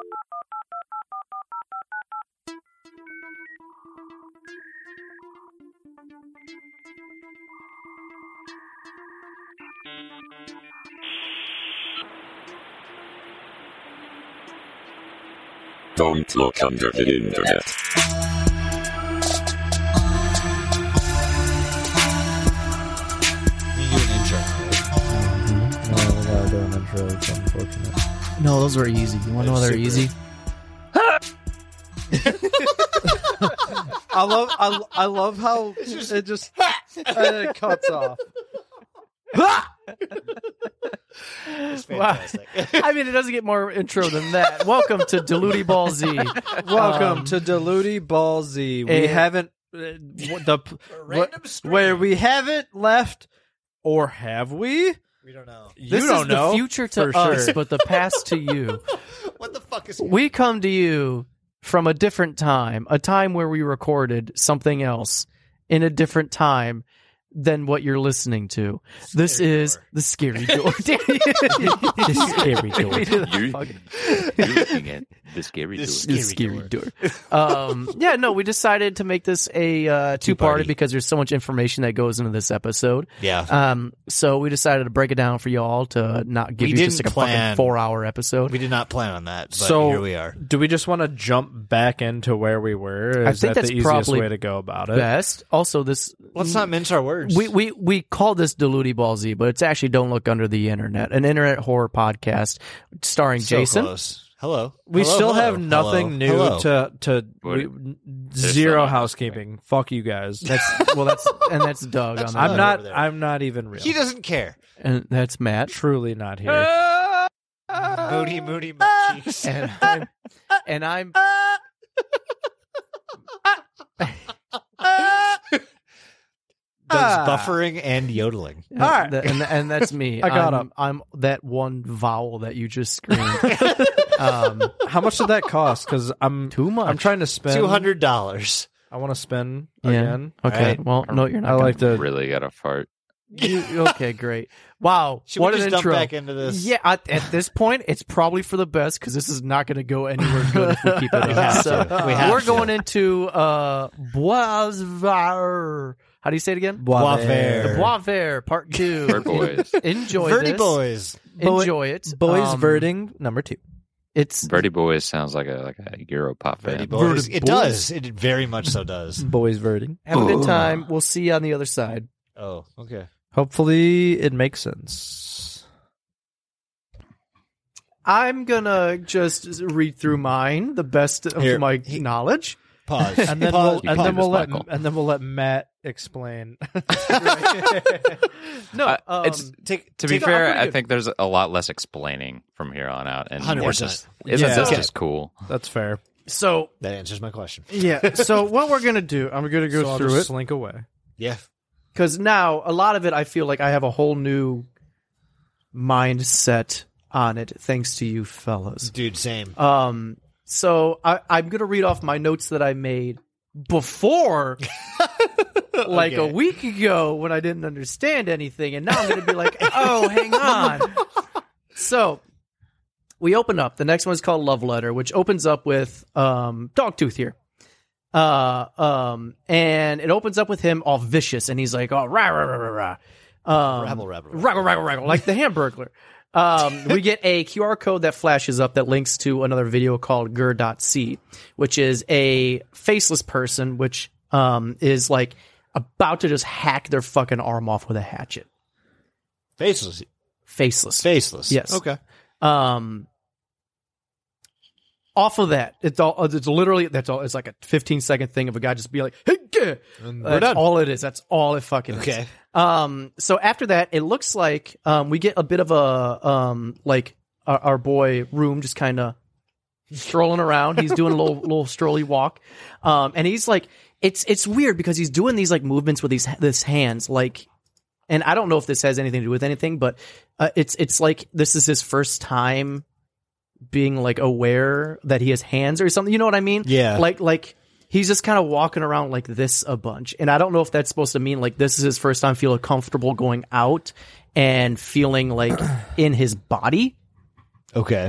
Don't look under the internet. You do an intro. No, we gotta do an intro. It's unfortunate. No, those were easy. You want to know they're easy? I love how it just cuts off. It's fantastic. I mean, it doesn't get more intro than that. Welcome to Diluty Ball Z. Welcome to Diluty Ball Z. We haven't where we haven't left, or have we? We don't know. This You don't is know the future to for us, sure. but the past to you. What the fuck is We come to you from a different time, a time where we recorded something else in a different time than what you're listening to. This is the Scary Door. The Scary Door. You're looking at the scary door. The Scary Door. Yeah, no, we decided to make this a two-party because there's so much information that goes into this episode. Yeah. So we decided to break it down for y'all to not give We you just didn't like a plan. fucking 4-hour episode. We did not plan on that, but So here we are. Do we just want to jump back into where we were? I Is think that that's the easiest probably way to go about it? Best. Also, this Let's not mince our words. we call this Diluty Ball Z, but it's actually Don't Look Under the Internet, an internet horror podcast starring So Jason. close. Hello. We Hello, still hello. have nothing new Hello. to What? zero some housekeeping. Fuck you guys. That's Doug on the I'm over not. there. I'm not even real. He doesn't care. and that's Matt. Truly not here. Moody my cheeks. And I'm Does buffering and yodeling. All right. and that's me. I got I'm that one vowel that you just screamed. How much did that cost? Because I'm Too much. I'm trying to spend $200. I want to spend Yeah. again. Okay. Alright. Well, no, you're not. I gonna- like to. Really got a fart. Okay, great. Wow. Should what we an just dump intro. back into this? Yeah, at this point, it's probably for the best because this is not going to go anywhere good if we keep it up. have So to. We have we're to. going into Boisvert. How do you say it again? Bois The vert. Bois Vert, part 2. Bird boys. Enjoy Verdi this. boys. Enjoy it. Boys verding number 2. It's Birdie boys sounds like a Euro pop Verdi band. boys. Verdi It boys. does. It very much so does. Boys verding. have a good time. We'll see you on the other side. Oh, okay. Hopefully it makes sense. I'm gonna just read through mine, the best of Here. my knowledge. Pause. And then Pause. we'll let Matt explain. No, it's to be fair, I think there's a lot less explaining from here on out, and 100%. more just isn't Yeah. this Okay. just cool? That's fair. so. That answers my question. Yeah. So what we're gonna do? I'm gonna go So I'll through just it slink away. Yeah. because now a lot of it, I feel like I have a whole new mindset on it, thanks to you fellas. Dude, same. So I'm gonna read off my notes that I made before, like a Okay. week ago, when I didn't understand anything, and now I'm gonna be like, oh, hang on. So we open up. The next one's called Love Letter, which opens up with Dogtooth here. And it opens up with him all vicious, and he's like, oh, rah, rah, rah, rah, rah. Rabble, rabble, Raggle, raggle, raggle, like the Hamburglar. We get a QR code that flashes up that links to another video called Gur.c, which is a faceless person, which is like about to just hack their fucking arm off with a hatchet. Faceless. Faceless. Faceless. Yes. Okay. Off of that, it's literally, that's all. It's like a 15-second thing of a guy just be like, hey, yeah. That's done. all it is. That's all it fucking Okay. is. So after that, it looks like we get a bit of a like our boy Room just kind of strolling around. He's doing a little strolly walk, and he's like, it's weird because he's doing these like movements with this hands, like, and I don't know if this has anything to do with anything, but it's like this is his first time being like aware that he has hands or something. You know what I mean? Yeah. Like. He's just kind of walking around like this a bunch. And I don't know if that's supposed to mean like this is his first time feeling comfortable going out and feeling like in his body. Okay.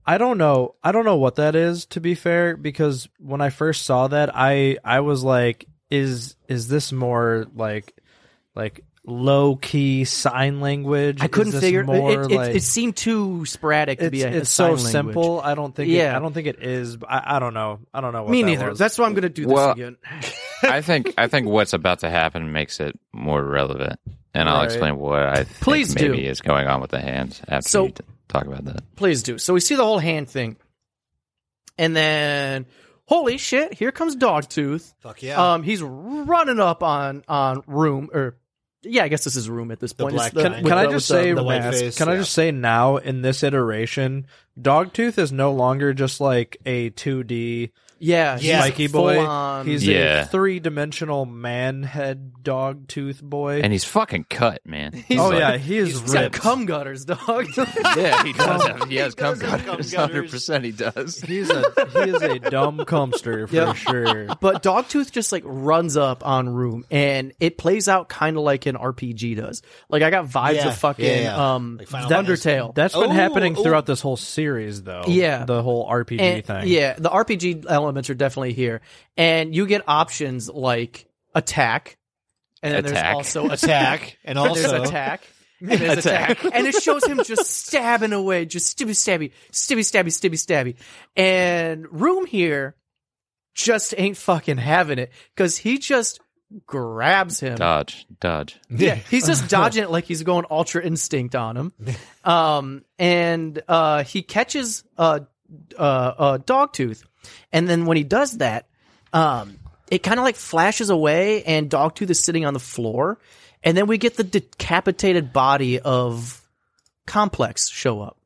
I don't know what that is, to be fair, because when I first saw that, I was like, is this more like low key sign language? I couldn't Is this figure more it seemed too sporadic to be a it's sign so language. simple. I don't think it is. But I don't know. I don't know what Me that neither. was. That's why I'm going to do this Well, again. I think what's about to happen makes it more relevant, and I'll Right. explain what I think Please maybe do. is going on with the hands after So- you talk about that. Please do. So we see the whole hand thing. And then, holy shit, here comes Dogtooth. Fuck yeah. He's running up on Room, or yeah, I guess this is Room at this point. black It's guy. Can I just say, the white Mask, face, can I yeah. just say now in this iteration, Dogtooth is no longer just like a 2D yeah, Yeah. spiky boy. full on- He's Yeah. a 3-dimensional man head dog tooth boy. And he's fucking cut, man. He's oh like- yeah, he is he's got ripped. cum gutters, dog. Yeah, he does. He has cum does have cum gutters. gutters. 100% he does. he is a dumb cumster for Yep. sure. But Dogtooth just like runs up on Room, and it plays out kind of like an RPG does. Like I got vibes Yeah, of fucking yeah. Like Final Undertale. That's been Oh, happening oh. throughout this whole series, though. Yeah. the whole RPG And- thing. Yeah, the RPG elements are definitely here, and you get options like attack, and then Attack. there's also Attack, and also there's attack. And there's attack. And it shows him just stabbing away, just stabby, stabby. And Room here just ain't fucking having it because he just grabs him. Dodge. Yeah, he's just dodging it like he's going Ultra Instinct on him. And he catches Dogtooth, and then when he does that, it kind of like flashes away, and Dogtooth is sitting on the floor, and then we get the decapitated body of Complex show up,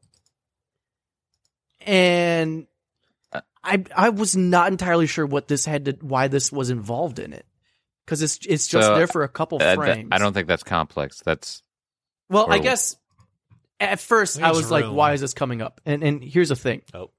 and I was not entirely sure what this why this was involved in it, because it's just So, there for a couple frames. I don't think that's complex. That's Well, I Or- guess at first think I it's was like, Room. why is this coming up? And here's the thing. Oh.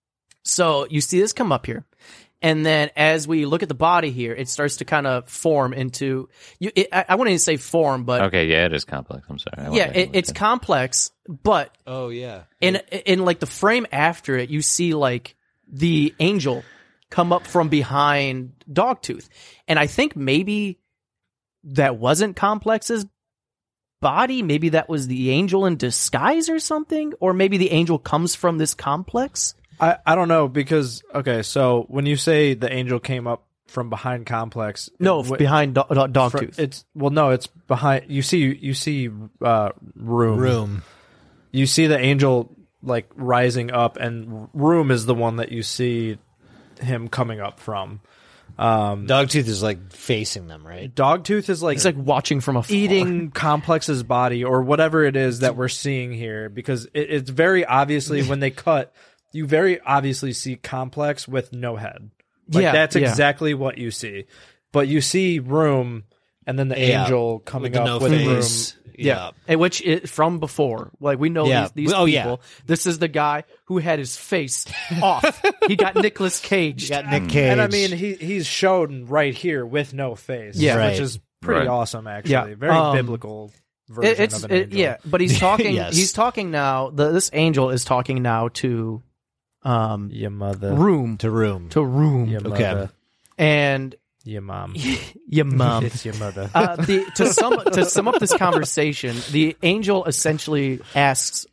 So you see this come up here. And then as we look at the body here, it starts to kind of form into I wouldn't even say form, but okay. Yeah, it is complex. I'm sorry. yeah, it's complex, but Oh yeah. in like the frame after it, you see like the angel come up from behind Dogtooth. And I think maybe that wasn't Complex's body. Maybe that was the angel in disguise or something. Or maybe the angel comes from this complex. I don't know because okay, so when you say the angel came up from behind Complex, No, it- behind Dogtooth. it's it's behind. You see Room. Room. You see the angel like rising up, and Room is the one that you see him coming up from. Dogtooth is like facing them, right? Dogtooth is like It's like watching from afar. eating Complex's body or whatever it is that we're seeing here, because it's very obviously when they cut, you very obviously see Complex with no head. Like Yeah, that's yeah. exactly what you see. But you see Room and then the Yeah. angel coming With the up no with face. Room. Yeah, and which from before, like we know Yeah. these Oh, people. yeah. This is the guy who had his face off. He got Nicolas Cage. You got Nick Cage. And I mean he's shown right here with no face. Yeah. Which Right. is pretty Right. awesome actually. Yeah. Very biblical version of an angel. yeah, but he's talking. Yes. He's talking now. This angel is talking now to Your mother. Room to Room. to Room, Your Okay. mother. and Your mom. your mom. It's your mother. To sum up this conversation, the angel essentially asks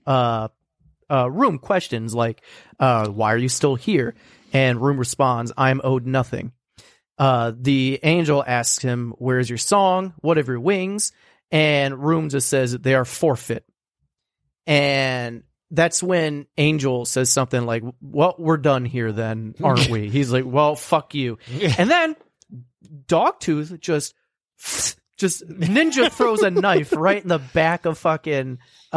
Room questions like, "Why are you still here?" And Room responds, "I'm owed nothing." The angel asks him, "Where's your song? What of your wings?" And Room just says, "They are forfeit." And that's when Angel says something like, "Well, we're done here then, aren't we?" He's like, "Well, fuck you." And then Dogtooth just ninja throws a knife right in the back of fucking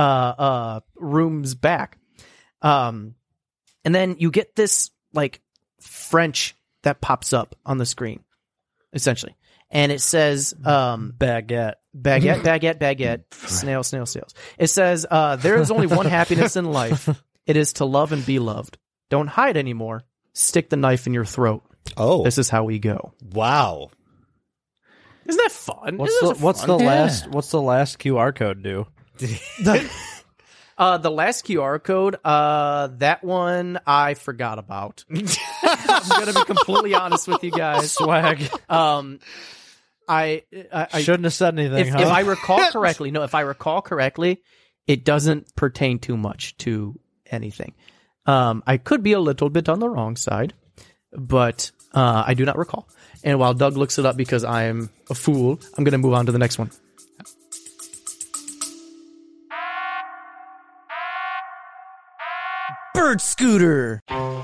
Room's back. And then you get this like French that pops up on the screen, essentially. And it says Baguette. baguette, snails. It says, there is only one happiness in life. It is to love and be loved. Don't hide anymore. Stick the knife in your throat. Oh, This is how we go. wow. Isn't that fun? What's the last QR code do? The last QR code, that one I forgot about. I'm gonna be completely honest with you guys. Swag. I Shouldn't have said anything. if huh? I recall correctly, it doesn't pertain too much to anything. I could be a little bit on the wrong side, but I do not recall. And while Doug looks it up because I am a fool, I'm going to move on to the next one. Bird Scooter.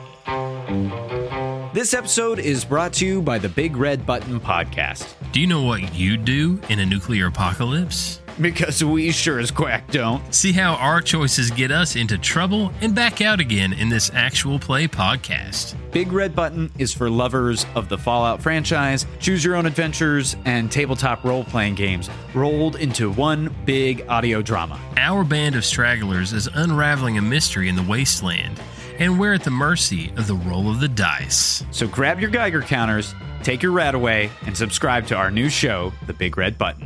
This episode is brought to you by the Big Red Button Podcast. Do you know what you'd do in a nuclear apocalypse? Because we sure as quack don't. See how our choices get us into trouble and back out again in this actual play podcast. Big Red Button is for lovers of the Fallout franchise, choose your own adventures, and tabletop role-playing games rolled into one big audio drama. Our band of stragglers is unraveling a mystery in the wasteland, and we're at the mercy of the roll of the dice. So grab your Geiger counters, take your rat away, and subscribe to our new show, The Big Red Button.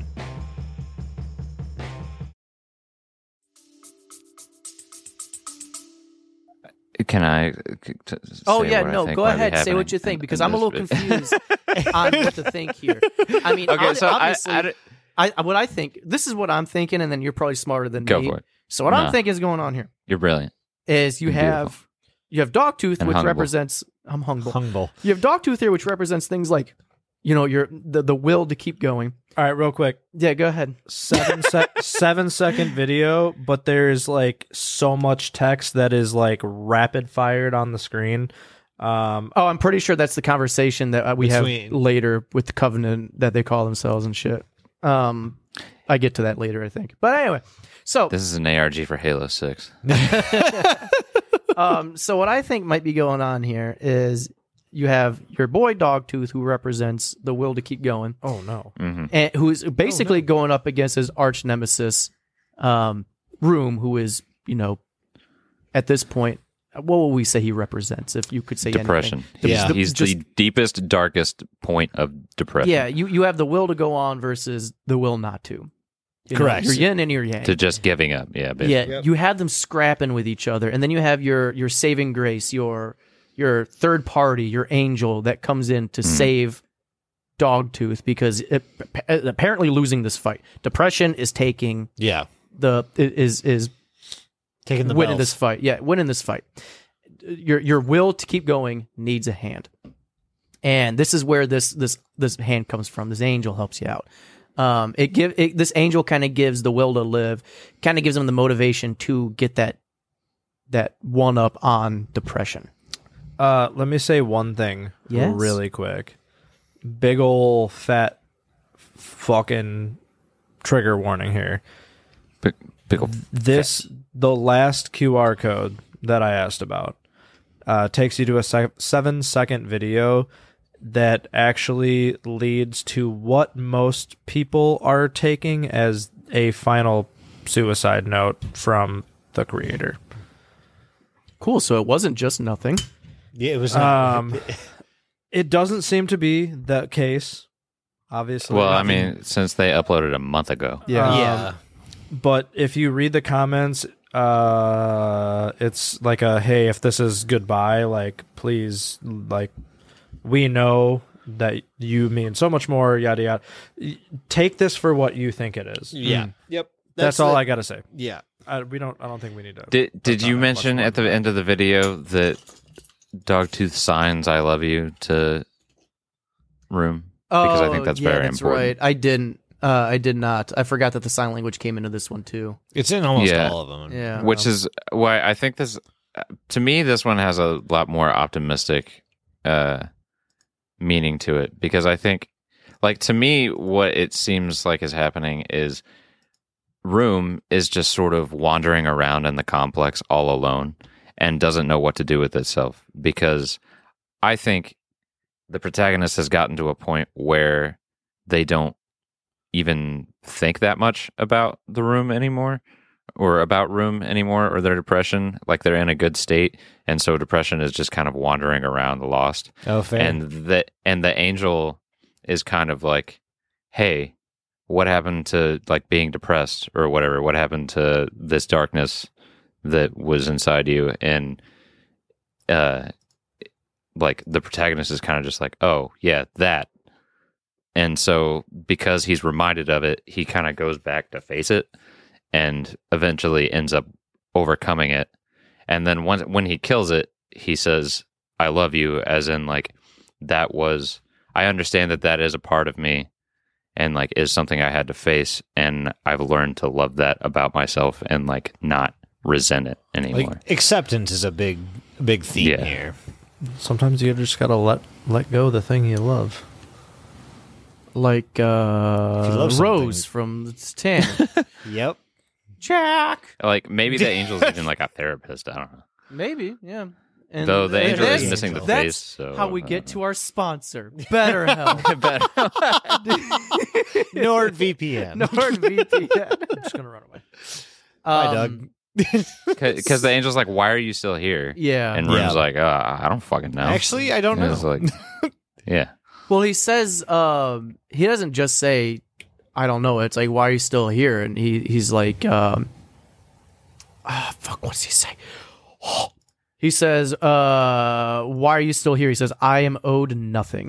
Can I? Oh, say yeah, what I no, think go might be ahead. Say happening what you think, in because I'm a little this bit? confused on what to think here. I mean, Okay, so obviously, what I think, this is what I'm thinking, and then you're probably smarter than Go me. for it. So what I'm No. thinking is going on here You're brilliant. is you You're have Dogtooth, And which humble. represents I'm humble. Humble. You have Dogtooth here, which represents things like, your the will to keep going. All right, real quick. Yeah, go ahead. 7-second video, but there's like so much text that is like rapid fired on the screen. Oh, I'm pretty sure that's the conversation that we have Between- later with the Covenant that they call themselves and shit. I get to that later, I think. But anyway, so This is an ARG for Halo 6. so what I think might be going on here is you have your boy Dogtooth, who represents the will to keep going, Oh no. and who's basically going up against his arch nemesis, Room, who is, at this point, what will we say he represents? If you could say Depression. anything. Yeah. He's the deepest, darkest point of depression. Yeah, you have the will to go on versus the will not to. Correct. Your yin and your yang. To just giving up. Yeah, basically. Yeah, you have them scrapping with each other, and then you have your saving grace, your third party, your angel that comes in to save Dogtooth because apparently losing this fight. Depression is taking Yeah. is Taking the winning bells. this fight. Yeah, winning this fight. Your will to keep going needs a hand, and this is where this hand comes from. This angel helps you out. This angel kind of gives the will to live, kind of gives them the motivation to get that one up on depression. Let me say one thing Yes? really quick. Big ol' fat fucking trigger warning here. Pickle. The last QR code that I asked about takes you to a 7-second video that actually leads to what most people are taking as a final suicide note from the creator. Cool. So it wasn't just nothing. Yeah, it was. It doesn't seem to be the case, obviously. Well, I mean, since they uploaded a month ago. yeah. But if you read the comments, it's like hey, if this is goodbye, like, please, like, we know that you mean so much more, yada yada. Take this for what you think it is. Yeah. Yep. That's all I gotta say. Yeah. I don't think we need to. Did you mention at the end of the video that Dogtooth signs "I love you" to Room? Because I think that's very that's important. right. I didn't. I did not. I forgot that the sign language came into this one too. It's in almost Yeah. all of them. Yeah. Which is why I think this, to me, this one has a lot more optimistic meaning to it. Because I think, like, to me, what it seems like is happening is Room is just sort of wandering around in the complex all alone and doesn't know what to do with itself. Because I think the protagonist has gotten to a point where they don't even think that much about the room anymore, or about Room anymore, or their depression. Like, they're in a good state, and so depression is just kind of wandering around lost. Oh, fair. And the angel is kind of like, hey, what happened to, like, being depressed or whatever? What happened to this darkness that was inside you, and like the protagonist is kind of just like, oh yeah, that. And so because he's reminded of it, he kind of goes back to face it and eventually ends up overcoming it. And then when he kills it, he says, I love you, as in like, that was, I understand that is a part of me and like is something I had to face. And I've learned to love that about myself and like not resent it anymore. Like acceptance is a big theme Yeah. here. Sometimes you just gotta let go of the thing you love. Like love something. Rose from Stan. Yep. Jack. Like maybe the angel's even like a therapist. I don't know. Maybe, yeah. And Though the angel that's- is missing the that's face. So how we get to our sponsor, BetterHelp. NordVPN. NordVPN. I'm just gonna run away. Bye, Doug. Because the angel's like, why are you still here? Yeah. And Room's Yeah. like, I don't fucking know. Actually, I don't And know. it's like, yeah. Well, he says he doesn't just say, "I don't know." It's like, "Why are you still here?" And he's like, "Fuck, what does he say?" He says, "Why are you still here?" He says, "I am owed nothing."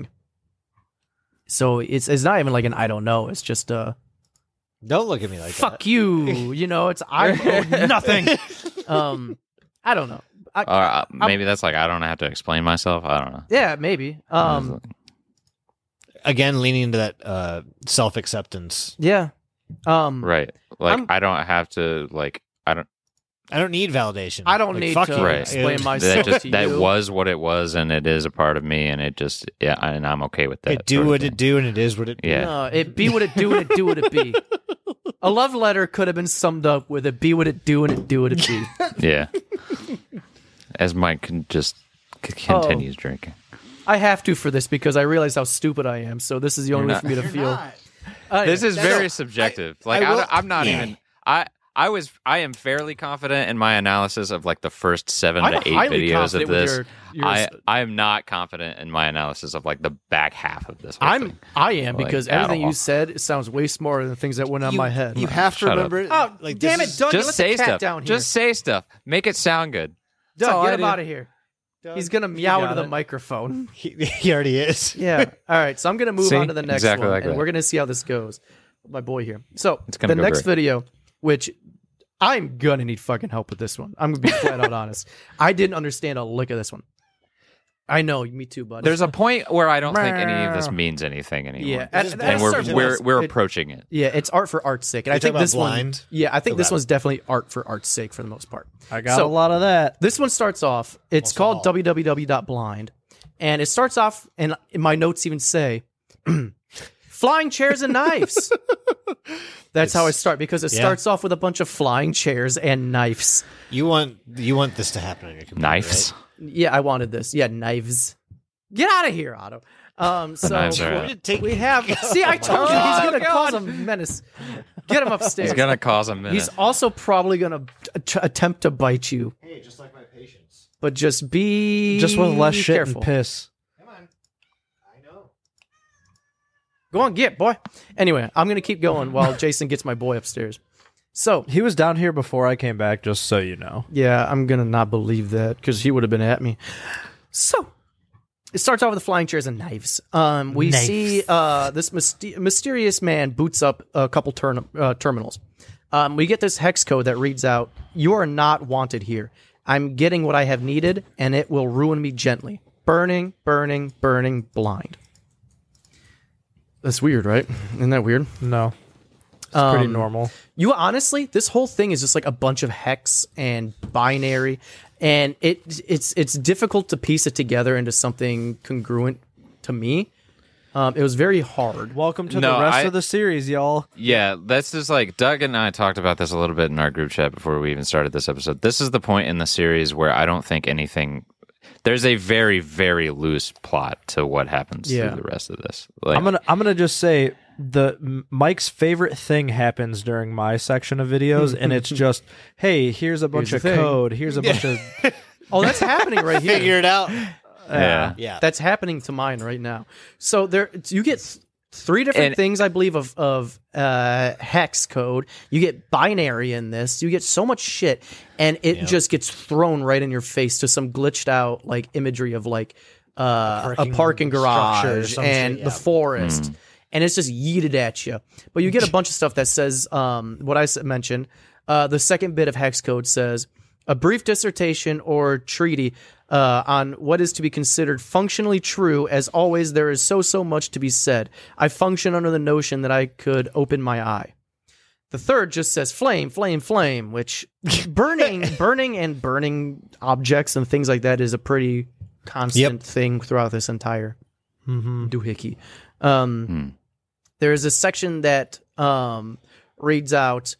So it's not even like an "I don't know." It's just Don't look at me like "Fuck you." You know, it's "I'm owed nothing." I don't know. Maybe that's like, I don't have to explain myself. I don't know. Yeah, maybe. that. Again, leaning into that self-acceptance. Yeah. Right. Like, I'm- I don't have to, like, I don't need validation. I don't Like, need fuck to you. Right. explain myself that to that you. was what it was, and it is a part of me, and it just, yeah, and I'm okay with that. It do sort of what thing. it do, and it is what it do. Yeah. No, it be what it do and it do what it be. A love letter could have been summed up with it be what it do and it do what it be. Yeah. As Mike continues drinking. I have to for this because I realize how stupid I am. So this is the only way You're for me to feel. This is very subjective. Like I will- I'm not yeah. even. I am fairly confident in my analysis of like the first 7 I'm to 8 highly videos of confident with this. your I am not confident in my analysis of like the back half of this. whole thing. I am Like, because at everything all. you said it sounds way smarter than things that went on my head. You have to Shut remember it. Oh, like, damn this it, is- Doug! Just let say the cat stuff. down here. Just say stuff. Make it sound good. That's all Doug, I get him do. out of here. He's gonna meow into the microphone. He already is. Yeah. All right. So I'm gonna move See? on to the next Exactly one, like and that. we're gonna see how this goes. My boy here. So It's gonna the go next great. video, which I'm gonna need fucking help with this one. I'm gonna be flat out honest. I didn't understand a lick of this one. I know, me too, buddy. There's a point where I don't think any of this means anything anymore. yeah, and we're approaching it. Yeah, it's art for art's sake, and I You're think talking this about one. Blind? Yeah, I think this Okay. one's definitely art for art's sake for the most part. I got So- a lot of that. This one starts off. It's called all. www.blind, and it starts off, and my notes even say, "Flying chairs and knives." That's how I start because it Yeah. starts off with a bunch of flying chairs and knives. You want this to happen on your computer, Knives. right? Yeah, I wanted this. Yeah, knives. Get out of here, Otto. So knives are Want out. me to take- we have. See, I told you he's gonna cause a menace. Get him upstairs. He's gonna cause a minute. He's also probably gonna attempt to bite you, Hey, just like my patience. but just be Just with less shit careful. and piss. Come on. I know. Go on, get boy. Anyway, I'm gonna keep going while Jason gets my boy upstairs. So He was down here before I came back, just so you know. yeah, I'm gonna not believe that because he would have been at me. So it starts off with the flying chairs and knives. We see this mysterious man boots up a couple terminals. We get this hex code that reads out, "You are not wanted here. I'm getting what I have needed, and it will ruin me gently. Burning, burning, burning, blind." That's weird, right? Isn't that weird? No. It's pretty normal. You honestly, this whole thing is just like a bunch of hex and binary, and it's difficult to piece it together into something congruent to me. It was very hard. Welcome to No, the rest I- of the series, y'all. Yeah, that's just like Doug and I talked about this a little bit in our group chat before we even started this episode. This is the point in the series where I don't think anything. There's a very, very loose plot to what happens Yeah. through the rest of this. Like, I'm gonna just say Mike's favorite thing happens during my section of videos, and it's just, hey, here's a bunch the of thing. code, here's a bunch of Oh, that's happening right here. Figure it out. yeah. Yeah. That's happening to mine right now. So there, you get 3 different And- things, I believe, of hex code. You get binary in this. You get so much shit, and it just gets thrown right in your face to some glitched out like imagery of like a parking structure or garage some and shit, the yeah. forest, and it's just yeeted at you. But you get a bunch of stuff that says what I mentioned. The second bit of hex code says a brief dissertation or treaty on what is to be considered functionally true. As always, there is so much to be said. I function under the notion that I could open my eye. The third just says flame, flame, flame, which burning and burning objects and things like that is a pretty constant thing throughout this entire doohickey. There is a section that reads out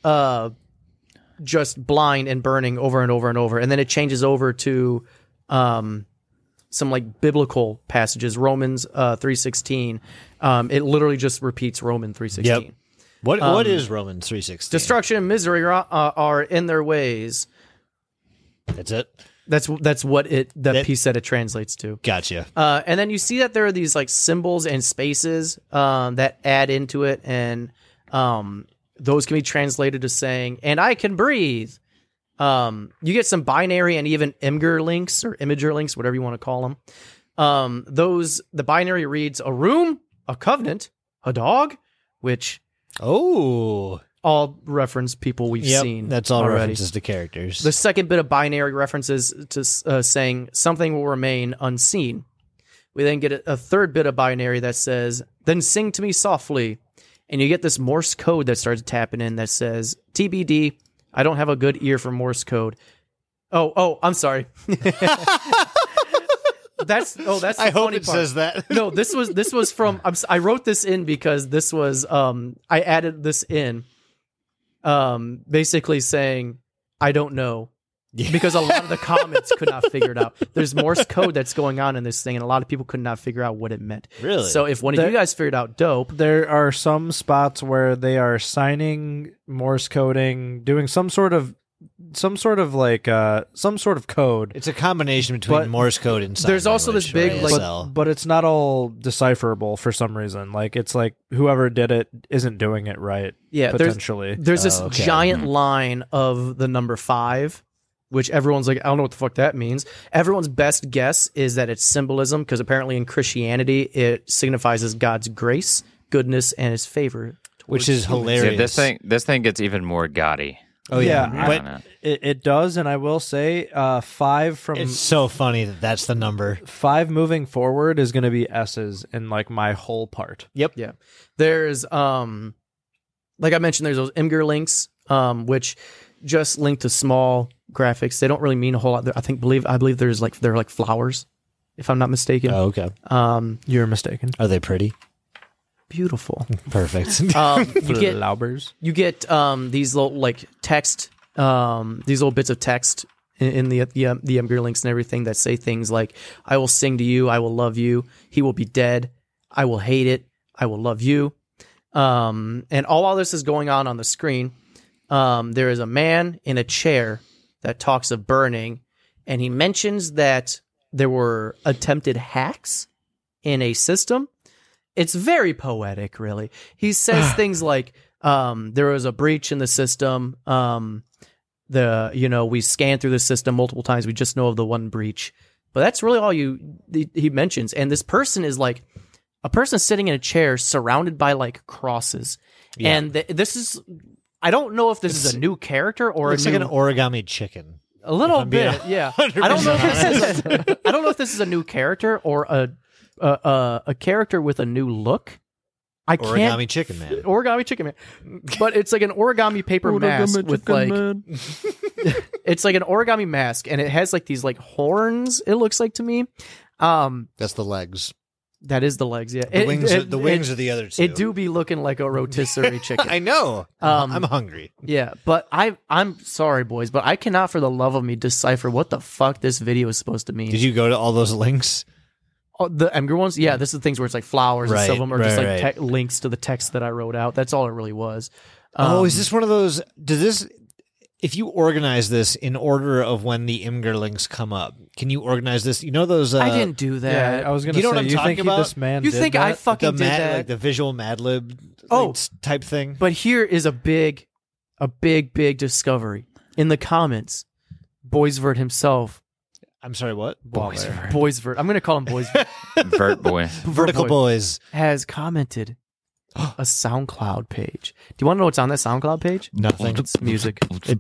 just blind and burning over and over and over, and then it changes over to some like biblical passages. Romans 3:16. It literally just repeats Romans 3:16. Yep. What is Romans 3:16? Destruction and misery are in their ways. That's it. That's what that piece said it translates to. Gotcha. And then you see that there are these like symbols and spaces that add into it, and those can be translated to saying, "And I can breathe." You get some binary and even Imgur links or Imager links, whatever you want to call them. The binary reads a room, a covenant, a dog, which all reference people we've seen. That's all already. references to characters. The second bit of binary references to saying something will remain unseen. We then get a third bit of binary that says, "Then sing to me softly," and you get this Morse code that starts tapping in that says, "TBD. I don't have a good ear for Morse code." Oh, I'm sorry. That's the I hope funny it part. says that. No, this was from. I wrote this in because this was. I added this in. Basically saying, "I don't know," because a lot of the comments could not figure it out. There's Morse code that's going on in this thing, and a lot of people could not figure out what it meant. Really? So if one of you guys figured out, dope. There are some spots where they are signing, Morse coding, doing some sort of code. It's a combination between But Morse code and sign there's also this language, big, right? like- ASL. But it's not all decipherable for some reason. Like it's like whoever did it isn't doing it right. Yeah, potentially. There's this okay. giant line of the number 5, which everyone's like, I don't know what the fuck that means. Everyone's best guess is that it's symbolism, because apparently in Christianity it signifies as God's grace, goodness, and His favor. Which is Yeah, hilarious. this thing gets even more gaudy. Oh yeah, Yeah, but know. It does, and I will say 5 from it's so funny that that's the number. 5 moving forward is going to be S's in like my whole part. Yep. Yeah. There's like I mentioned, there's those Imgur links, which just link to small graphics. They don't really mean a whole lot. I believe they're like flowers, if I'm not mistaken. Oh, okay. You're mistaken. Are they pretty? Beautiful. Perfect. Flaubers. You get these little like text, these little bits of text in the Imgur links and everything that say things like, "I will sing to you, I will love you, he will be dead, I will hate it, I will love you." And all while this is going on the screen, there is a man in a chair that talks of burning, and he mentions that there were attempted hacks in a system. It's very poetic, really. He says things like, there was a breach in the system. We scanned through the system multiple times. We just know of the one breach. But that's really all he mentions. And this person is like a person sitting in a chair surrounded by like crosses. Yeah. And this is, I don't know if this is a new character or It's a like new, an origami chicken. a little I'm being bit. Yeah. I don't know if this is a new character or a character with a new look. I can't Origami chicken man. Origami chicken man, but it's like an origami paper mask with like it's like an origami mask, and it has like these like horns. It looks like to me. That's the legs. That is the legs. Yeah, The wings are the other two. It do be looking like a rotisserie chicken. I know. I'm hungry. Yeah, but I'm sorry, boys, but I cannot for the love of me decipher what the fuck this video is supposed to mean. Did you go to all those links? Oh, the Imgur ones? Yeah, this is the things where it's like flowers, and some of them are just right, like links to the text that I wrote out. That's all it really was. Is this one of those? if you organize this in order of when the Imgerlings come up, can you organize this? You know those? I didn't do that. Yeah, I was going to You know say, what I'm you talking think about? this man You did think that? I fucking did that? like the visual Mad Lib type thing. But here is a big discovery. In the comments, Boysvert himself. I'm sorry, what? Boysvert. I'm going to call him Boysvert. Vert boy. Vertical Boys has commented a SoundCloud page. Do you want to know what's on that SoundCloud page? Nothing. It's music.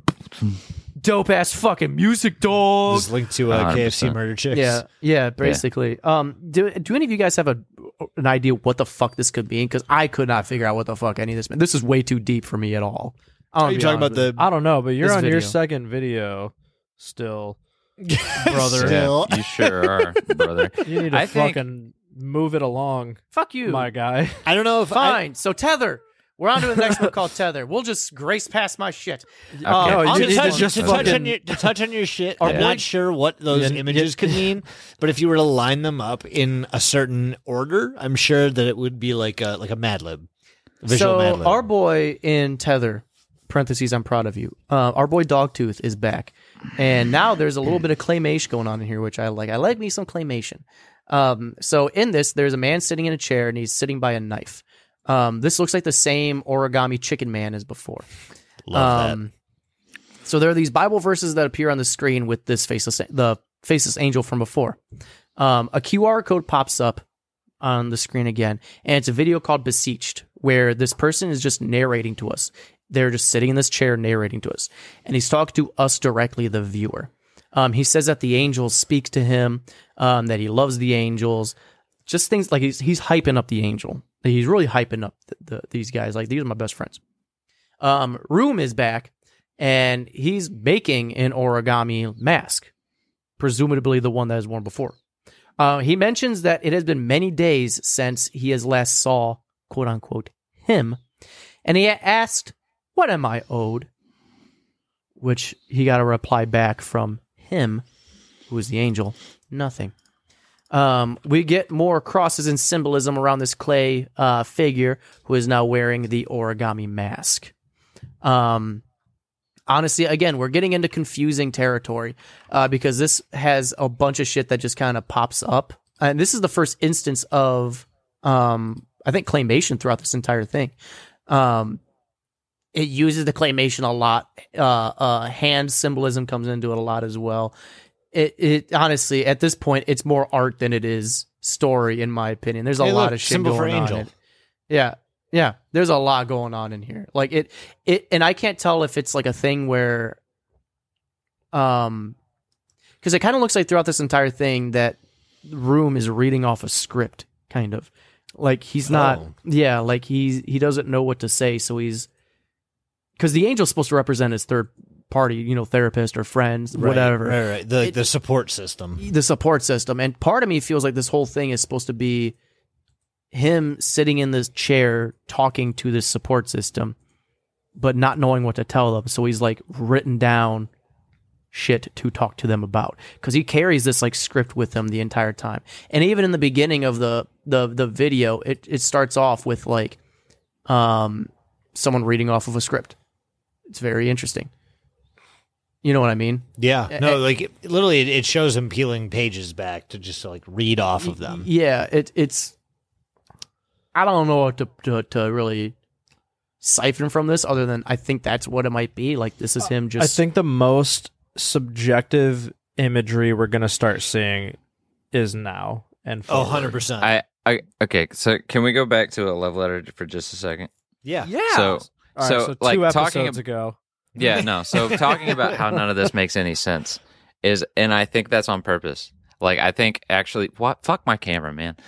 Dope ass fucking music, dog. Just linked to 100%. KFC Murder Chicks. Yeah, basically. Do any of you guys have an idea what the fuck this could mean? Because I could not figure out what the fuck any of this meant. This is way too deep for me at all. Are you talking about the? I don't know, but you're This on your video. second video still, brother. Still. Yeah, you sure are, brother. You need to I think- fucking move it along, Fuck you. my guy. I don't know if Fine. So Tether. We're on to the next one called Tether. We'll just grace past my shit. No, to you need touch, to just to touch on fucking. your shit, Our I'm boy- not sure what those Yeah, images could mean, but if you were to line them up in a certain order, I'm sure that it would be like a Mad Lib, visual Mad So Lib. our boy in Tether, parentheses, I'm proud of you. Our boy Dogtooth is back, and now there's a little bit of claymation going on in here, which I like. I like me some claymation. So in this, there's a man sitting in a chair, and he's sitting by a knife. This looks like the same origami chicken man as before. Love that. So there are these Bible verses that appear on the screen with this the faceless angel from before. A QR code pops up on the screen again, and it's a video called Beseeched, where this person is just narrating to us. They're just sitting in this chair narrating to us, and he's talking to us directly, the viewer. He says that the angels speak to him, that he loves the angels, just things like he's hyping up the angel. He's really hyping up these guys. Like, these are my best friends. Room is back, and he's making an origami mask, presumably the one that was worn before. He mentions that it has been many days since he has last saw, quote unquote, him, and he asked, "What am I owed?" Which he got a reply back from him, who is the angel, nothing. We get more crosses and symbolism around this clay figure who is now wearing the origami mask. Honestly, again, we're getting into confusing territory because this has a bunch of shit that just kind of pops up. And this is the first instance of, I think, claymation throughout this entire thing. It uses the claymation a lot. Hand symbolism comes into it a lot as well. It honestly, at this point, it's more art than it is story, in my opinion. There's a lot of shit symbol going for angel. on. Yeah. There's a lot going on in here. Like it, and I can't tell if it's like a thing where, because it kind of looks like throughout this entire thing that Room is reading off a script, kind of. Like he's not, like he doesn't know what to say, so he's, because the angel's supposed to represent his third party, therapist or friends, whatever. Right. The support system. The support system. And part of me feels like this whole thing is supposed to be him sitting in this chair talking to this support system, but not knowing what to tell them. So he's like written down shit to talk to them about, because he carries this like script with him the entire time. And even in the beginning of the video, it starts off with like someone reading off of a script. It's very interesting. You know what I mean? Yeah. No, like literally, it shows him peeling pages back to just like read off of them. Yeah, it's. I don't know what to really siphon from this, other than I think that's what it might be. Like this is him just. I think the most subjective imagery we're gonna start seeing is now and forward. 100%. I okay. So can we go back to a love letter for just a second? Yeah. So All right, so, so like two talking episodes ago. Yeah, no. So talking about how none of this makes any sense is, and I think that's on purpose. Like, I think actually, what? Fuck my camera, man.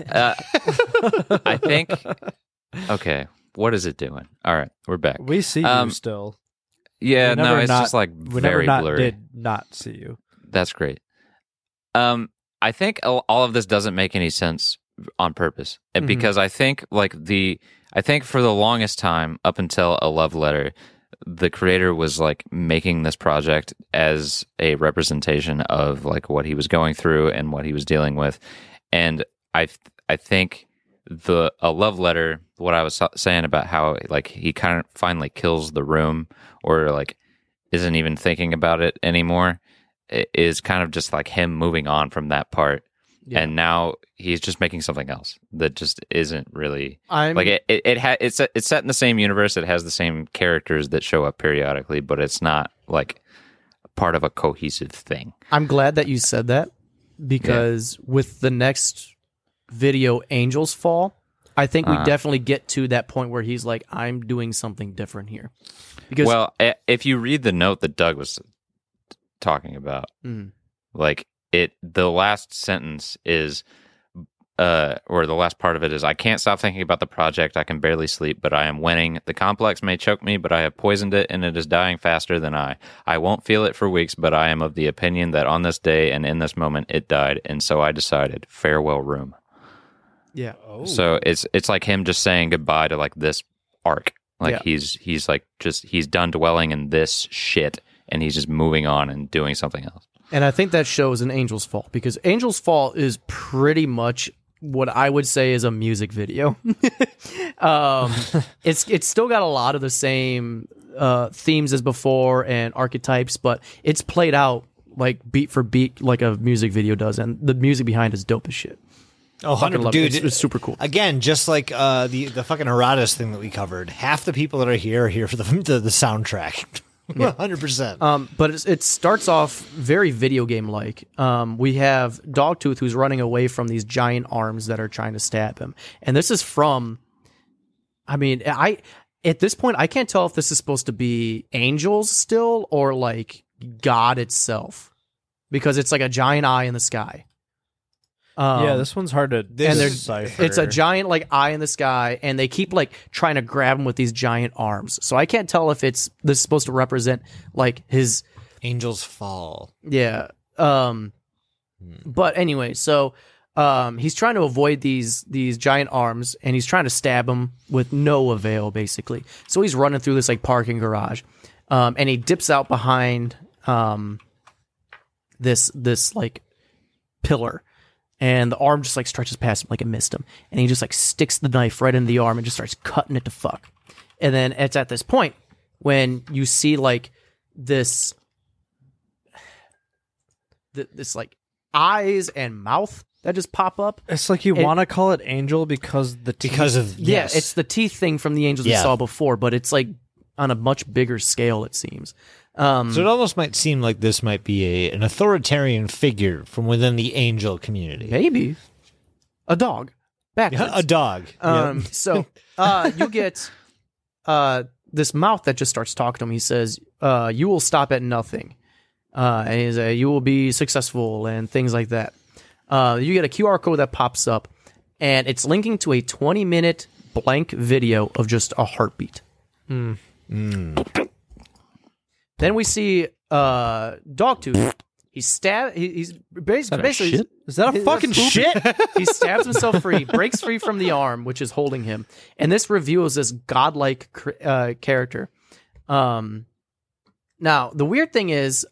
I think. Okay, what is it doing? All right, we're back. We see you still. Yeah, We no, never it's not- just like We very never blurry. did not see you. That's great. I think all of this doesn't make any sense on purpose, and because I think I think for the longest time up until a love letter, the creator was like making this project as a representation of like what he was going through and what he was dealing with, and I think a love letter, what I was saying about how like he kind of finally kills the room, or like isn't even thinking about it anymore. It is kind of just like him moving on from that part. Yeah. And now he's just making something else that just isn't really I'm like it's set in the same universe. It has the same characters that show up periodically, but it's not like part of a cohesive thing. I'm glad that you said that because with the next video, Angels Fall, I think we definitely get to that point where he's like, I'm doing something different here. Because if you read the note that Doug was talking about, like the last sentence is, or the last part of it is, I can't stop thinking about the project. I can barely sleep, but I am winning. The complex may choke me, but I have poisoned it, and it is dying faster than I. I won't feel it for weeks, but I am of the opinion that on this day and in this moment, it died, and so I decided. Farewell, room. yeah. So it's like him just saying goodbye to like this arc. Like he's like he's done dwelling in this shit, and he's just moving on and doing something else. And I think that shows in Angel's Fall because Angel's Fall is pretty much what I would say is a music video. It's still got a lot of the same themes as before and archetypes, but it's played out like beat for beat like a music video does, and the music behind is dope as shit. Oh, Fucking 100, love dude, it. It's super cool. Again, just like the fucking Herodotus thing that we covered, half the people that are here for the soundtrack. 100%. But it starts off very video game like. We have Dogtooth who's running away from these giant arms that are trying to stab him, and this is from. I mean, at this point I can't tell if this is supposed to be angels still or like God itself, because it's like a giant eye in the sky. Yeah, this one's hard to decipher. It's a giant like eye in the sky, and they keep like trying to grab him with these giant arms. So I can't tell if this is supposed to represent like his Angels Fall. yeah. But anyway, so he's trying to avoid these giant arms, and he's trying to stab him with no avail, basically. So he's running through this like parking garage, and he dips out behind this like pillar. And the arm just like stretches past him like it missed him. And he just like sticks the knife right in the arm and just starts cutting it to fuck. And then it's at this point when you see like this like eyes and mouth that just pop up. It's like you want to call it angel because the teeth. Because of Yeah, it's the teeth thing from the angels we Yeah. saw before, but it's like on a much bigger scale, it seems. So it almost might seem like this might be an authoritarian figure from within the angel community. Maybe a dog. Backwards. Yeah, a dog. So you get this mouth that just starts talking to him. He says, you will stop at nothing. And he's you will be successful and things like that. You get a QR code that pops up, and it's linking to a 20-minute blank video of just a heartbeat. Then we see Dogtooth. He's basically Is that a fucking shit? he stabs himself free, breaks free from the arm which is holding him, and this reveals this godlike character. Now the weird thing is,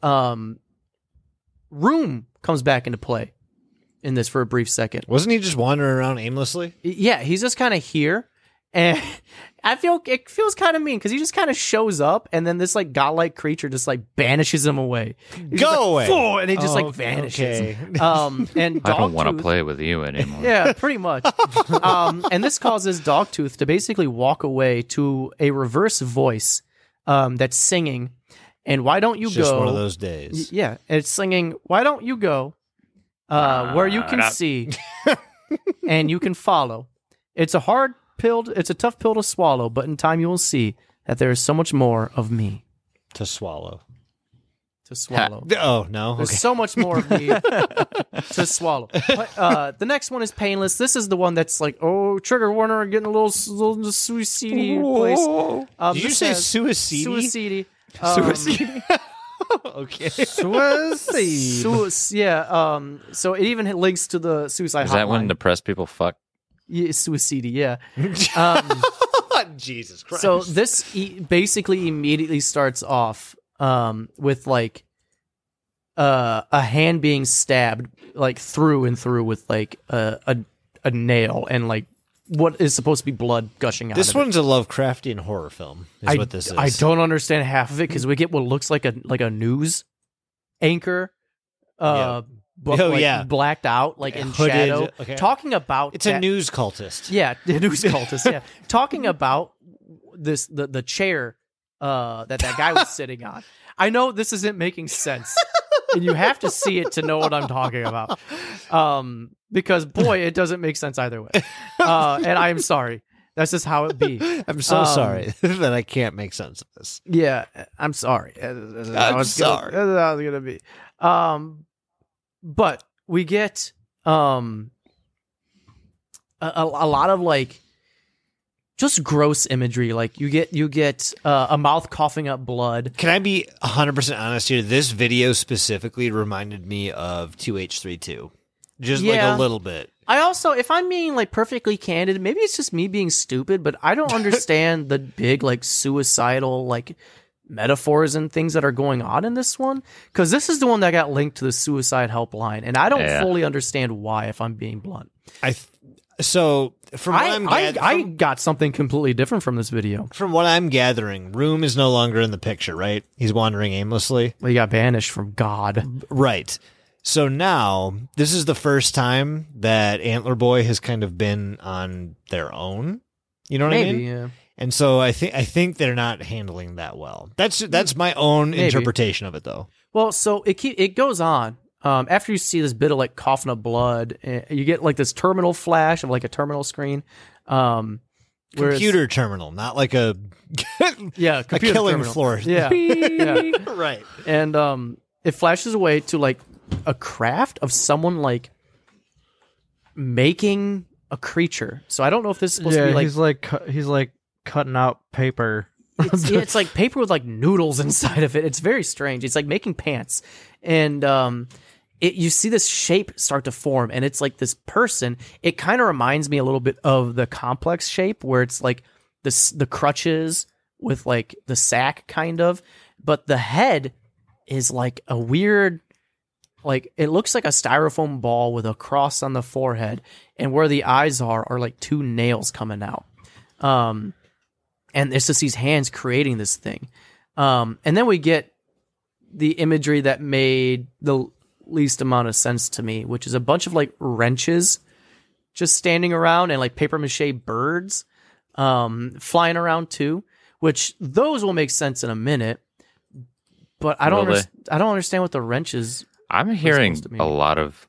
Room comes back into play in this for a brief second. Wasn't he just wandering around aimlessly? Yeah, he's just kind of here, and it feels kind of mean because he just kind of shows up, and then this like godlike creature just like banishes him away. He's just Go like, away. "Phew," and he just like vanishes. okay. And I don't want to Dogtooth- play with you anymore. Yeah, pretty much. And this causes Dogtooth to basically walk away to a reverse voice that's singing. And why don't you It's go? just one of those days. Yeah, it's singing. Why don't you go where you can see and you can follow? It's a hard pill. It's a tough pill to swallow, but in time you will see that there is so much more of me To swallow. to swallow. Oh, no? There's Okay. so much more of me to swallow. But, the next one is Painless. This is the one that's like, oh, trigger warner, getting a little suicide place. Did you say suicide? Suicide. Okay. Yeah. So it even links to the suicide Is that when hotline. depressed people fuck? Yeah, suicide. Yeah. Jesus Christ. So this basically immediately starts off with like a hand being stabbed like through and through with like a nail and like what is supposed to be blood gushing out This of one's a Lovecraftian horror film. Is what this is. I don't understand half of it because we get what looks like a news anchor, Yeah. but Oh, like yeah. blacked out, like in Hooded, shadow, okay. talking about It's a news cultist. yeah, the news cultist, yeah, talking about the chair that guy was sitting on. I know this isn't making sense, and you have to see it to know what I'm talking about. Because boy, it doesn't make sense either way. And I'm sorry. That's just how it be. I'm so sorry that I can't make sense of this. Yeah, I'm sorry. I'm sorry. That's how it's gonna be. But we get a lot of like just gross imagery. Like you get a mouth coughing up blood. Can I be 100% honest here? This video specifically reminded me of 2H32. Just like Yeah. a little bit. I also, if I'm being like perfectly candid, maybe it's just me being stupid, but I don't understand the big like suicidal like metaphors and things that are going on in this one. Because this is the one that got linked to the suicide helpline, and I don't Yeah. fully understand why. If I'm being blunt, So from what I got something completely different from this video. from what I'm gathering, Room is no longer in the picture, right? He's wandering aimlessly. Well, he got banished from God. Right. So now, this is the first time that Antler Boy has kind of been on their own. You know what I Maybe, mean? yeah. And so I think they're not handling that well. That's my own Maybe. interpretation of it, though. Well, so it goes on. After you see this bit of like coughing up blood, you get like this terminal flash of like a terminal screen. Whereas- Computer terminal, not like a yeah, a computer killing terminal. floor. Yeah, yeah. Right. And it flashes away to like a craft of someone like making a creature. So I don't know if this is supposed to be like he's like cutting out paper. it's like paper with like noodles inside of it. It's very strange. It's like making pants, and you see this shape start to form, and it's like this person. It kind of reminds me a little bit of the complex shape, where it's like the crutches with like the sack kind of, but the head is like a weird. Like it looks like a styrofoam ball with a cross on the forehead, and where the eyes are like two nails coming out. And it's just these hands creating this thing. And then we get the imagery that made the least amount of sense to me, which is a bunch of like wrenches just standing around and like paper mache birds flying around too, which those will make sense in a minute. But I don't understand what the wrenches. I'm hearing supposed to a mean. lot of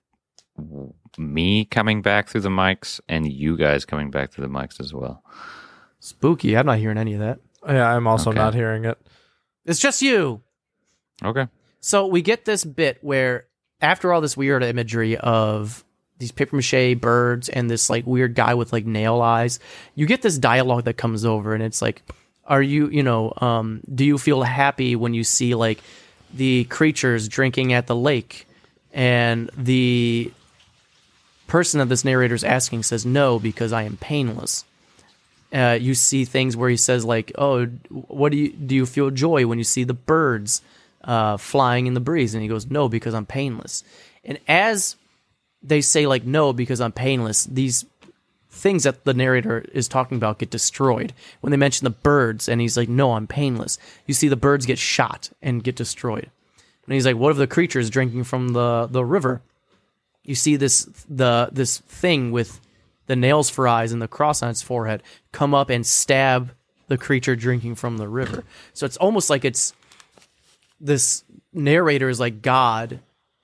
me coming back through the mics and you guys coming back through the mics as well. Spooky. I'm not hearing any of that. Yeah, I'm also Okay. not hearing it. It's just you. Okay. So we get this bit where after all this weird imagery of these paper mache birds and this like weird guy with like nail eyes, you get this dialogue that comes over, and it's like, are you, do you feel happy when you see like the creatures drinking at the lake? And the person that this narrator is asking says, no, because I am painless. You see things where he says like, oh, what do you feel joy when you see the birds flying in the breeze? And he goes, no, because I'm painless. And as they say like, no, because I'm painless, these things that the narrator is talking about get destroyed. When they mention the birds and he's like, no, I'm painless, you see the birds get shot and get destroyed. And he's like, what of the creatures drinking from the river? You see this thing with the nails for eyes and the cross on its forehead come up and stab the creature drinking from the river. So it's almost like it's this narrator is like God.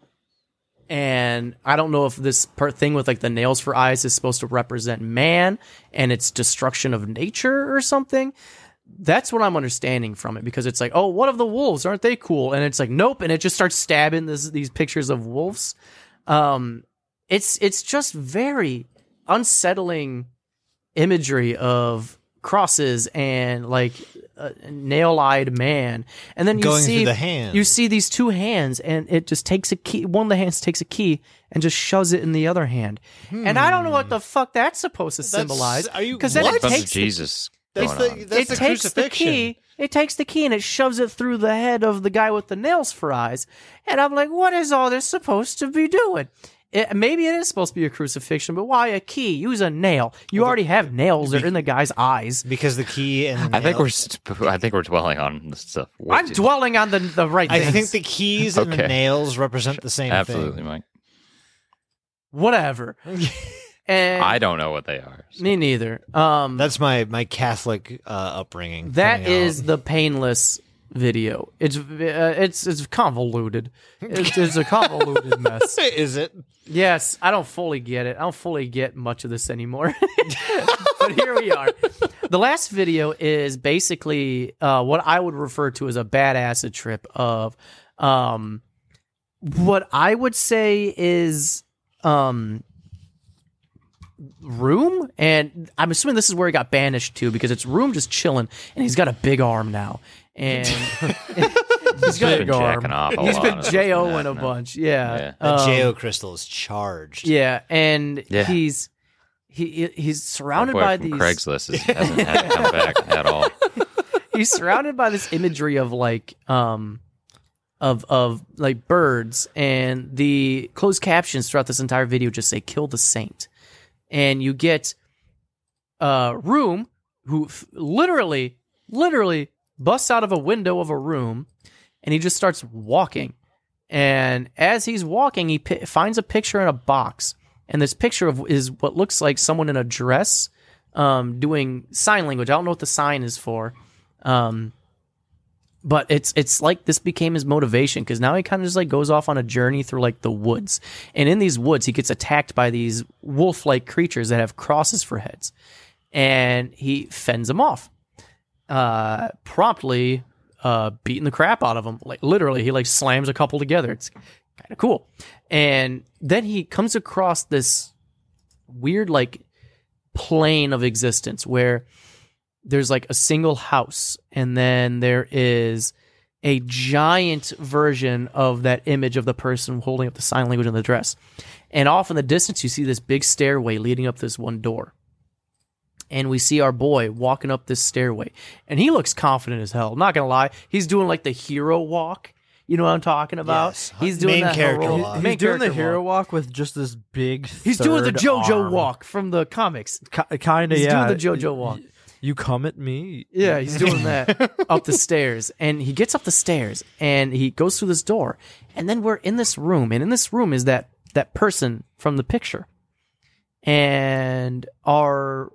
And I don't know if this thing with like the nails for eyes is supposed to represent man and its destruction of nature or something. That's what I'm understanding from it, because it's like, oh, what of the wolves? Aren't they cool? And it's like, nope. And it just starts stabbing these pictures of wolves. It's just very unsettling imagery of crosses and like a nail-eyed man, and then you Going see through the hands. You see these two hands, and it just takes a key. One of the hands takes a key and just shoves it in the other hand, and I don't know what the fuck that's supposed to symbolize. Are you- Because then what? it Bunch of takes Jesus That's going the- on. that's it takes the crucifixion. key. It takes the key and it shoves it through the head of the guy with the nails for eyes. And I'm like, what is all this supposed to be doing? Maybe it is supposed to be a crucifixion, but why a key? Use a nail. You already have nails that are in the guy's eyes. Because the key and I think we're dwelling on this stuff. I'm dwelling on the right things. I think the keys and the Okay. nails represent the same Absolutely, thing. Mike. Whatever. And I don't know what they are. so. me neither. That's my Catholic upbringing. That coming is out. the painless video. It's convoluted. It's a convoluted mess. Is it? Yes, I don't fully get it. I don't fully get much of this anymore. But here we are. The last video is basically what I would refer to as a bad acid trip of what I would say is Room, and I'm assuming this is where he got banished to because it's Room just chilling, and he's got a big arm now, and He's got a been big jacking off a he's lot. been It's JOing a now. bunch, yeah. The Jo crystal is charged. Yeah, and Yeah. he's That surrounded boy by from these. Craigslist hasn't had to come back at all. He's surrounded by this imagery of like of like birds, and the closed captions throughout this entire video just say "kill the saint," and you get Room who literally busts out of a window of a room, and he just starts walking. And as he's walking, he finds a picture in a box, and this picture is what looks like someone in a dress doing sign language. I don't know what the sign is for. But it's like this became his motivation because now he kind of just like goes off on a journey through like the woods, and in these woods he gets attacked by these wolf-like creatures that have crosses for heads, and he fends them off, promptly beating the crap out of them. Like literally, he like slams a couple together. It's kind of cool, and then he comes across this weird like plane of existence where there's like a single house, and then there is a giant version of that image of the person holding up the sign language in the dress. And off in the distance, you see this big stairway leading up this one door. And we see our boy walking up this stairway. And he looks confident as hell. Not going to lie. He's doing like the hero walk. You know what I'm talking about? Yes. He's doing Main that character heroic- walk. main He's doing the character hero walk with just this big. He's doing the third JoJo arm. walk from the comics. Kind of. He's Yeah. doing the JoJo walk. You come at me. Yeah, he's doing that up the stairs. And he gets up the stairs and he goes through this door. And then we're in this room. And in this room is that person from the picture. And our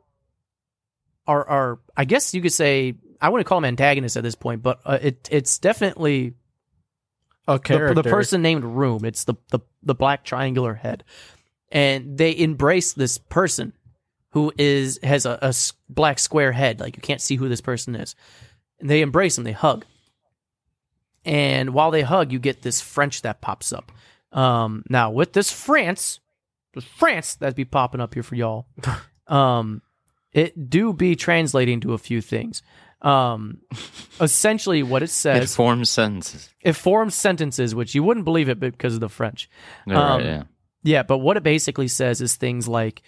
I guess you could say, I wouldn't call him antagonist at this point, but it's definitely A character. the person named Room. It's the black triangular head. And they embrace this person who has a black square head. Like, you can't see who this person is. And they embrace him. They hug. And while they hug, you get this French that pops up. Now, with this France that'd be popping up here for y'all, it do be translating to a few things. Essentially, what it It says, forms sentences. it forms sentences, which you wouldn't believe it because of the French. Right, yeah. Yeah, but what it basically says is things like,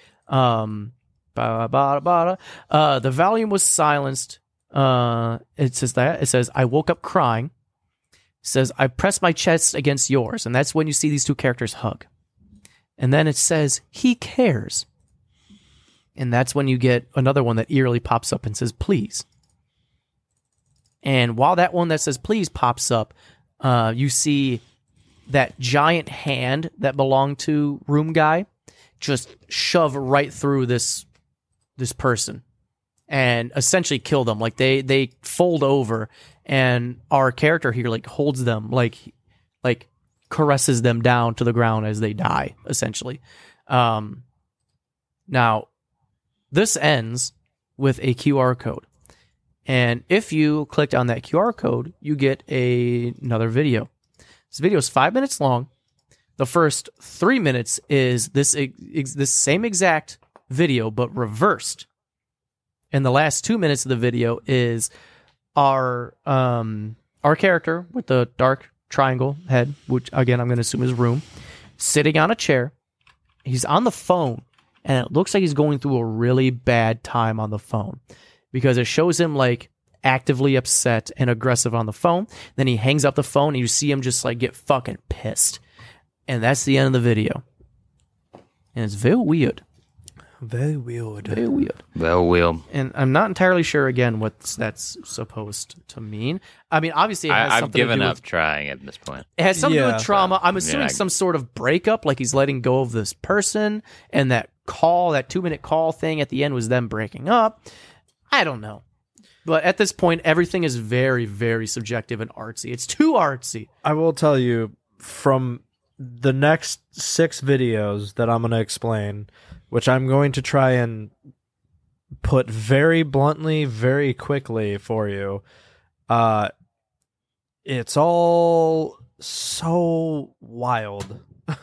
the volume was silenced. It says, I woke up crying. It says, I pressed my chest against yours. And that's when you see these two characters hug. And then it says, he cares. And that's when you get another one that eerily pops up and says, please. And while that one that says, please pops up, you see that giant hand that belonged to Room Guy just shove right through this person and essentially kill them. Like they fold over, and our character here like holds them, like caresses them down to the ground as they die, essentially. Now this ends with a QR code, and if you clicked on that QR code, you get another video. This video is 5 minutes long. The first 3 minutes is this same exact video, but reversed. And the last 2 minutes of the video is our character with the dark triangle head, which again I'm going to assume is Room, sitting on a chair. He's on the phone, and it looks like he's going through a really bad time on the phone because it shows him like actively upset and aggressive on the phone. Then he hangs up the phone, and you see him just like get fucking pissed. And that's the end of the video. and it's very weird. Very weird. Very weird. Well, we'll. And I'm not entirely sure again what that's supposed to mean. I mean, obviously, it has I've something given to do up with, trying at this point. it has something to do Yeah. with trauma. I'm assuming Yeah. some sort of breakup, like he's letting go of this person, and that 2-minute call thing at the end was them breaking up. I don't know. But at this point, everything is very, very subjective and artsy. It's too artsy. I will tell you from the next 6 videos that I'm going to explain, which I'm going to try and put very bluntly, very quickly for you. It's all so wild.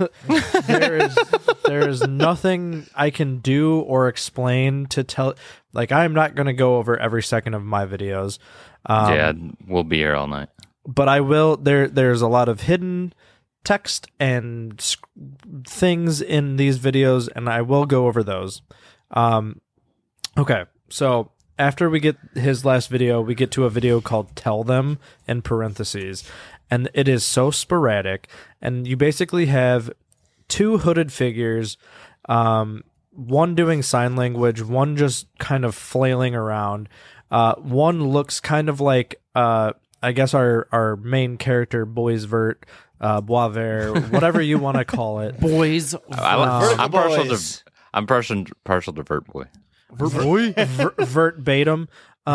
there is nothing I can do or explain to tell. Like, I'm not going to go over every second of my videos. Yeah, we'll be here all night. But I will. There's a lot of hidden text and things in these videos, and I will go over those. Okay, so after we get his last video, we get to a video called "Tell Them" in parentheses, and it is so sporadic. And you basically have 2 hooded figures, one doing sign language, one just kind of flailing around. One looks kind of like, I guess our main character, Boisvert, Boisvert, whatever you want to call it. Boys, I'm partial boys. to. I'm partial to Vert Boy. Verbatim.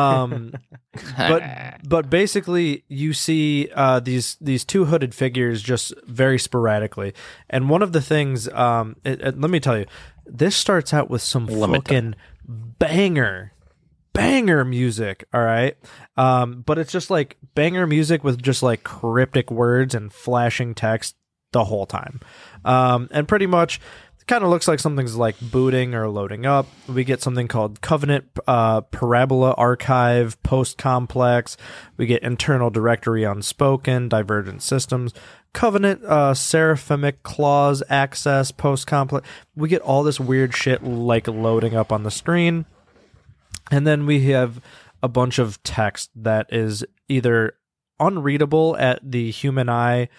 But basically you see these 2 hooded figures just very sporadically. And one of the things, let me tell you, this starts out with some fucking banger music, all right? But it's just like banger music with just like cryptic words and flashing text the whole time. And pretty much kind of looks like something's like booting or loading up. We get something called Covenant Parabola Archive Post Complex. We get Internal Directory Unspoken, Divergent Systems, Covenant Seraphimic Clause Access Post Complex. We get all this weird shit like loading up on the screen. And then we have a bunch of text that is either unreadable at the human eye,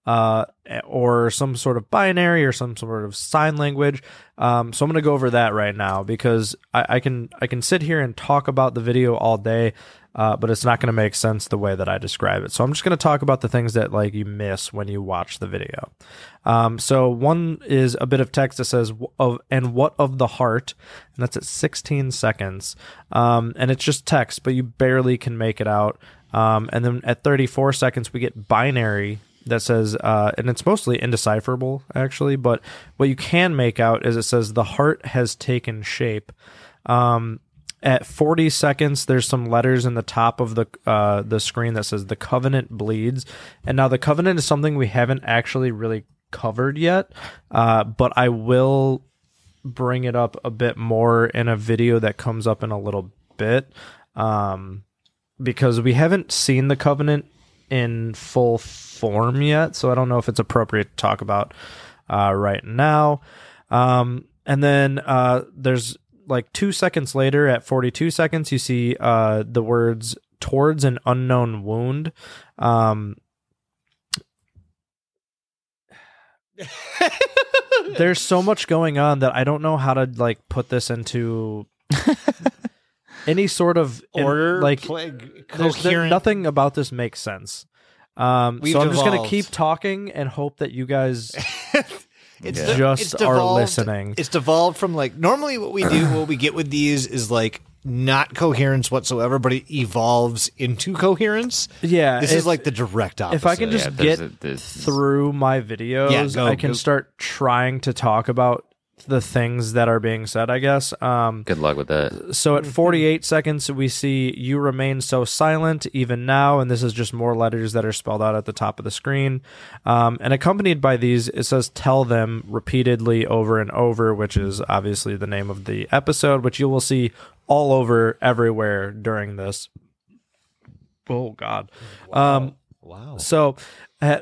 or some sort of binary or some sort of sign language. So I'm going to go over that right now because I can sit here and talk about the video all day, but it's not going to make sense the way that I describe it. So I'm just going to talk about the things that like you miss when you watch the video. So one is a bit of text that says and what of the heart, and that's at 16 seconds. And it's just text, but you barely can make it out. And then at 34 seconds, we get binary that says, and it's mostly indecipherable, actually, but what you can make out is it says, the heart has taken shape. At 40 seconds, there's some letters in the top of the screen that says, the covenant bleeds. And now the covenant is something we haven't actually really covered yet, but I will bring it up a bit more in a video that comes up in a little bit, because we haven't seen the covenant in full form yet, so I don't know if it's appropriate to talk about right now. And then there's like 2 seconds later, at 42 seconds, you see the words "towards an unknown wound." There's so much going on that I don't know how to like put this into any sort of Order, coherent. Nothing about this makes sense. So I'm just going to keep talking and hope that you guys are listening. It's devolved from like normally what we get with these is like not coherence whatsoever, but it evolves into coherence. Yeah, this is like the direct opposite. If I can just get through my videos, I can start trying to talk about the things that are being said, I guess. Good luck with that. So at 48 seconds, we see "you remain so silent even now," and this is just more letters that are spelled out at the top of the screen. And accompanied by these, it says "tell them" repeatedly over and over, which is obviously the name of the episode, which you will see all over everywhere during this. Oh, God. Wow. So, at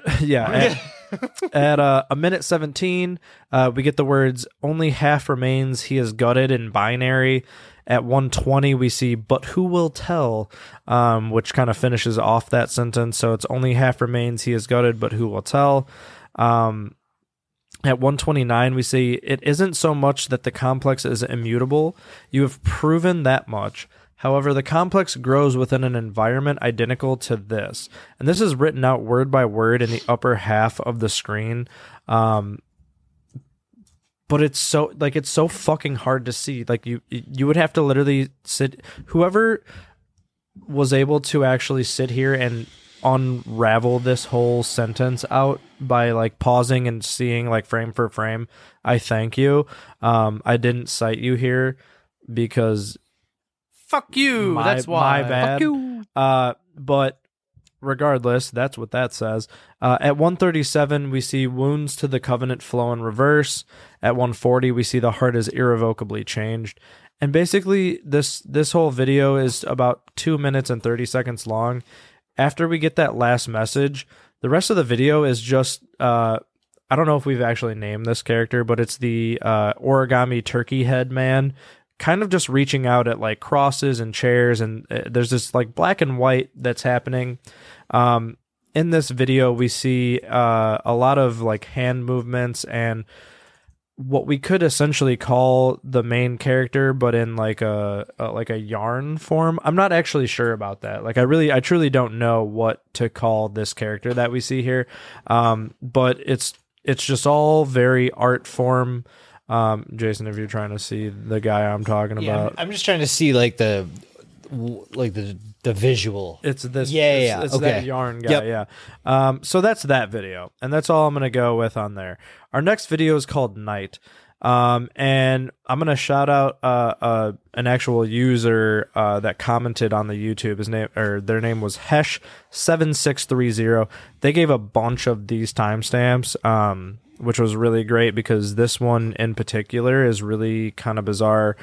a minute 17, we get the words "only half remains, he is gutted" in binary. At 1:20, we see "but who will tell," which kind of finishes off that sentence. So it's "only half remains, he is gutted, but who will tell." At 129, we see it isn't so much that the complex is immutable. You have proven that much. However, the complex grows within an environment identical to this. And this is written out word by word in the upper half of the screen. But it's so fucking hard to see. Like you would have to literally sit. Whoever was able to actually sit here and unravel this whole sentence out by like pausing and seeing like frame for frame, I thank you. I didn't cite you here because Fuck you. That's why. my bad. Fuck you. But regardless, that's what that says. At 137, we see wounds to the covenant flow in reverse. At 140, we see the heart is irrevocably changed. And basically, this whole video is about 2 minutes and 30 seconds long. After we get that last message, the rest of the video is just, I don't know if we've actually named this character, but it's the origami turkey head man, kind of just reaching out at like crosses and chairs, and there's this like black and white that's happening. In this video, we see a lot of like hand movements and what we could essentially call the main character, but in like a yarn form. I'm not actually sure about that. Like I truly don't know what to call this character that we see here. But it's just all very art form. Jason, if you're trying to see the guy I'm talking about, I'm just trying to see like the visual. it's this. Yeah, It's okay. that yarn guy. Yep. Yeah. So that's that video, and that's all I'm gonna go with on there. Our next video is called Night. And I'm gonna shout out an actual user that commented on the YouTube. Their name was Hesh7630. They gave a bunch of these timestamps, which was really great because this one in particular is really kind of bizarre.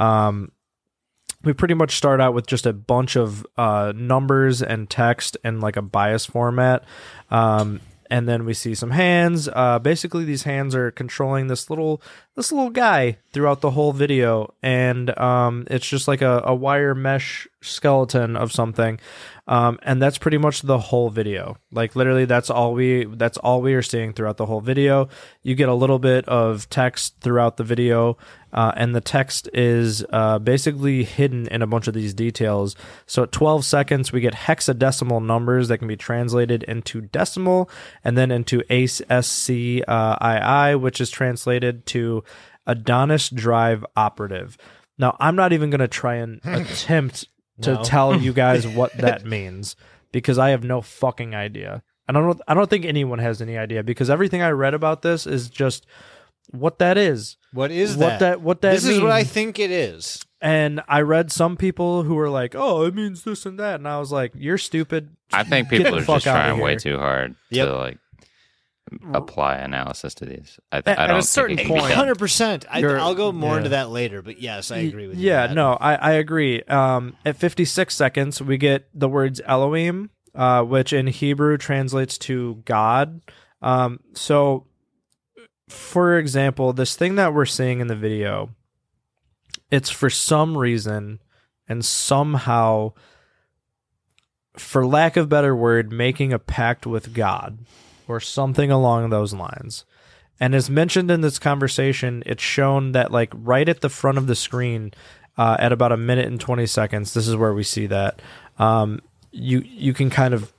We pretty much start out with just a bunch of numbers and text and like a bias format. And then we see some hands. Basically, these hands are controlling this little guy throughout the whole video, and it's just like a wire mesh skeleton of something, and that's pretty much the whole video. Like literally, that's all we are seeing throughout the whole video. You get a little bit of text throughout the video, and the text is basically hidden in a bunch of these details. So at 12 seconds, we get hexadecimal numbers that can be translated into decimal, and then into ASCII, which is translated to Adonis Drive Operative. Now, I'm not even going to try and attempt to tell you guys what that means because I have no fucking idea. And I don't think anyone has any idea because everything I read about this is just what that is. What is What that? that This is what I means. think it is. And I read some people who were like, "Oh, it means this and that," and I was like, "You're stupid." I think Get people the are fuck just outta trying way here. too hard Yep. to like apply analysis to these. I At don't a think certain it can be point- done. 100%. You're- I'll go more yeah. into that later, but yes, I agree with you. Yeah, Matt. no, I agree. At 56 seconds, we get the words Elohim, which in Hebrew translates to God. So, for example, this thing that we're seeing in the video, it's for some reason and somehow, for lack of a better word, making a pact with God or something along those lines. And as mentioned in this conversation, it's shown that like right at the front of the screen, at about 1 minute and 20 seconds, this is where we see that. You can kind of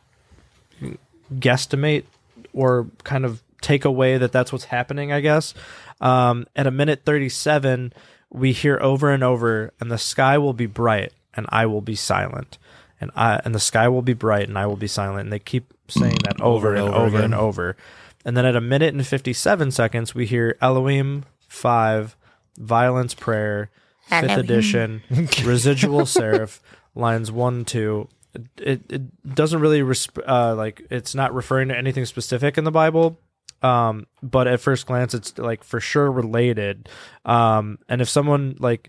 guesstimate or kind of take away that that's what's happening, I guess. At 1 minute 37, we hear over and over, and the sky will be bright, and I will be silent. And the sky will be bright, and I will be silent. And they keep saying that over and over and over. And then at 1 minute and 57 seconds, we hear Elohim 5, Violence Prayer, 5th edition, Residual Seraph, lines 1, 2. It doesn't really like it's not referring to anything specific in the Bible, but at first glance it's like for sure related. And if someone like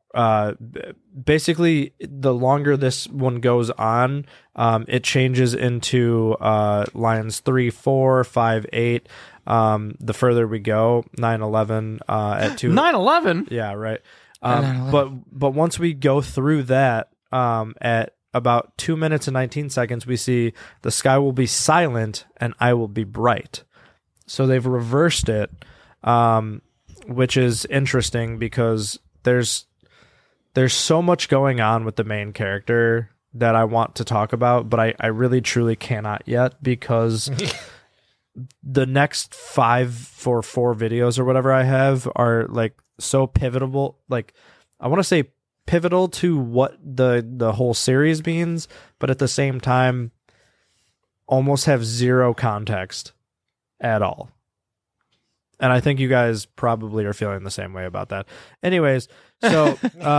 basically the longer this one goes on, it changes into lines 3, 4, 5, 8. The further we go, 9/11 at 2. 9/11. Yeah, right. But once we go through that, at about 2 minutes and 19 seconds, we see the sky will be silent and I will be bright. So they've reversed it. which is interesting because there's so much going on with the main character that I want to talk about, but I really truly cannot yet because the next 4 videos or whatever I have are like so pivotal. Like I want to say pivotal to what the whole series means, but at the same time almost have zero context at all. And I think you guys probably are feeling the same way about that. Anyways, so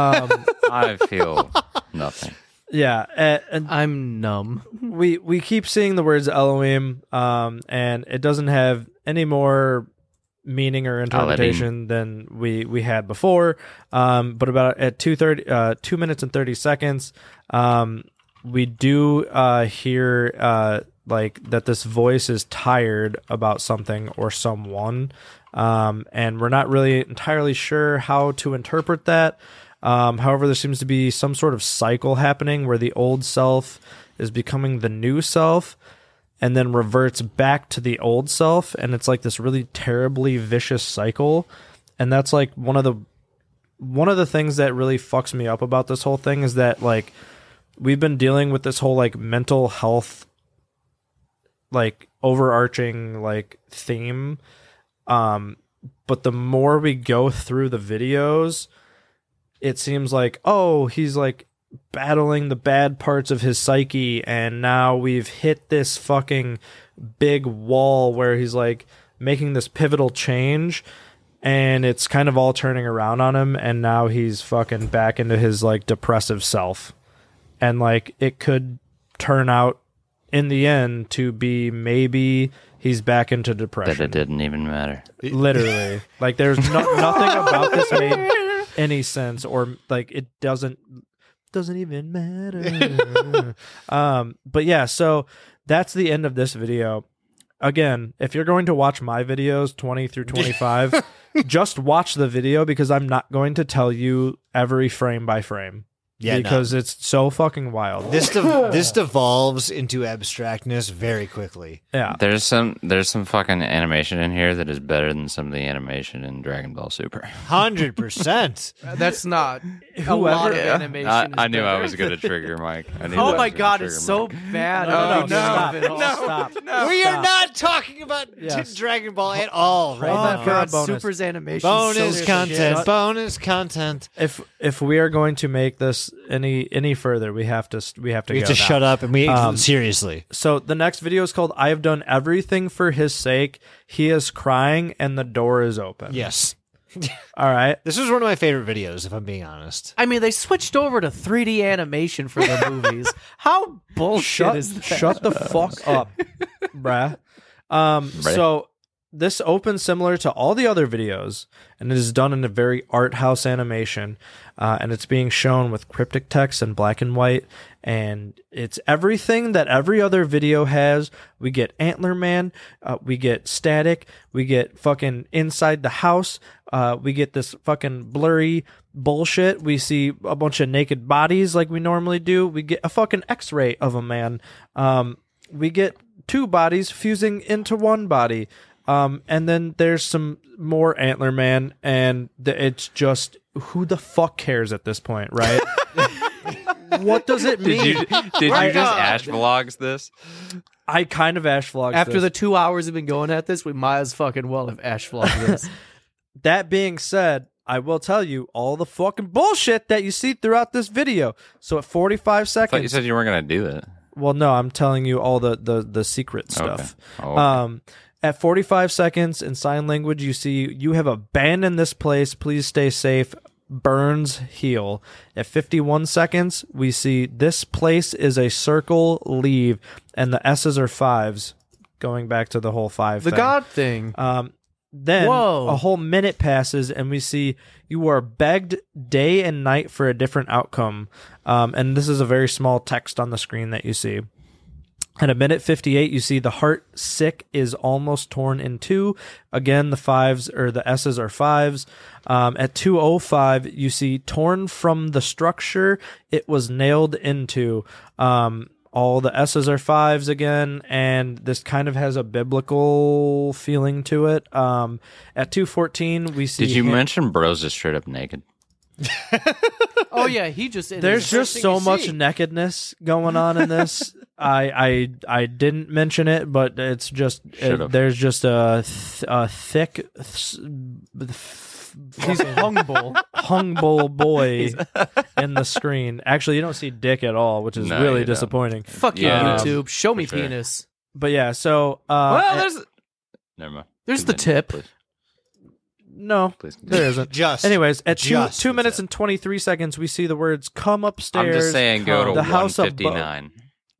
I feel nothing. yeah, and I'm numb. we keep seeing the words Elohim, and it doesn't have any more meaning or interpretation than we had before. But about at 2 minutes and 30 seconds, we do hear like that this voice is tired about something or someone, and we're not really entirely sure how to interpret that. However, there seems to be some sort of cycle happening where the old self is becoming the new self and then reverts back to the old self, and it's like this really terribly vicious cycle. And that's like one of the things that really fucks me up about this whole thing is that like we've been dealing with this whole like mental health like overarching like theme, but the more we go through the videos, it seems like, oh, he's like battling the bad parts of his psyche, and now we've hit this fucking big wall where he's like making this pivotal change, and it's kind of all turning around on him, and now he's fucking back into his like depressive self. And like it could turn out in the end to be maybe he's back into depression. That it didn't even matter. Literally. Like there's nothing about this made any sense, or like it doesn't even matter. But yeah, so that's the end of this video. Again, if you're going to watch my videos 20 through 25, just watch the video because I'm not going to tell you every frame by frame. Yeah, because it's so fucking wild. This devolves into abstractness very quickly. Yeah. There's some fucking animation in here that is better than some of the animation in Dragon Ball Super. 100%. That's not a lot of animation. I knew I was going to trigger Mike. Oh my god, it's so bad. Stop. We are not talking about Dragon Ball at all right Oh now. my god, bonus. Super's animation. Bonus so content. shit. Bonus content. If we are going to make this any further, we have to We have go to now. shut up and seriously. So the next video is called "I have done everything for his sake. He is crying and the door is open." Yes. All right. This was one of my favorite videos, if I'm being honest. I mean, they switched over to 3D animation for their movies. How bullshit is that? Shut the fuck up, bruh. So this opens similar to all the other videos, and it is done in a very art house animation, and it's being shown with cryptic text and black and white, and it's everything that every other video has. We get Antler Man, we get static, we get fucking inside the house, we get this fucking blurry bullshit, we see a bunch of naked bodies like we normally do, we get a fucking X-ray of a man, we get two bodies fusing into one body. And then there's some more Antler Man, and it's just, who the fuck cares at this point, right? What does it mean? Did you just Ash vlogs this? I kind of Ash vlogged After this. the 2 hours we've been going at this, we might as fucking well have Ash vlogged this. That being said, I will tell you all the fucking bullshit that you see throughout this video. So at 45 I thought you seconds... said you weren't going to do that. Well, no, I'm telling you all the secret stuff. Okay. Oh, okay. At 45 seconds in sign language, you see, "You have abandoned this place. Please stay safe. Burns heal." At 51 seconds, we see, "This place is a circle. Leave." And the S's are 5s, going back to the whole 5 The thing. God thing. Then Whoa. a whole minute passes, and we see, "You are begged day and night for a different outcome." And this is a very small text on the screen that you see. At a minute 58, you see, "The heart sick is almost torn in two." Again, the 5s or the S's are 5s. At 2:05, you see, "Torn from the structure it was nailed into." All the S's are 5s again, and this kind of has a biblical feeling to it. At 2:14, we see. Did you him- mention Bros is straight up naked? Oh yeah, he just. There's just so much nakedness going on in this. I didn't mention it, but it's just there's just a thick. He's hung-bull boy in the screen. Actually, you don't see dick at all, which is No, really you don't. disappointing. Fuck you, Yeah, YouTube. Show me for sure. penis. But yeah, so Well, there's. Never mind. There's the Continue, tip. Please, no, please continue. there isn't. Just. Anyways, at Just 2 the minutes tip. and 23 seconds, we see the words "come upstairs." I'm just saying, go to the house above. 159.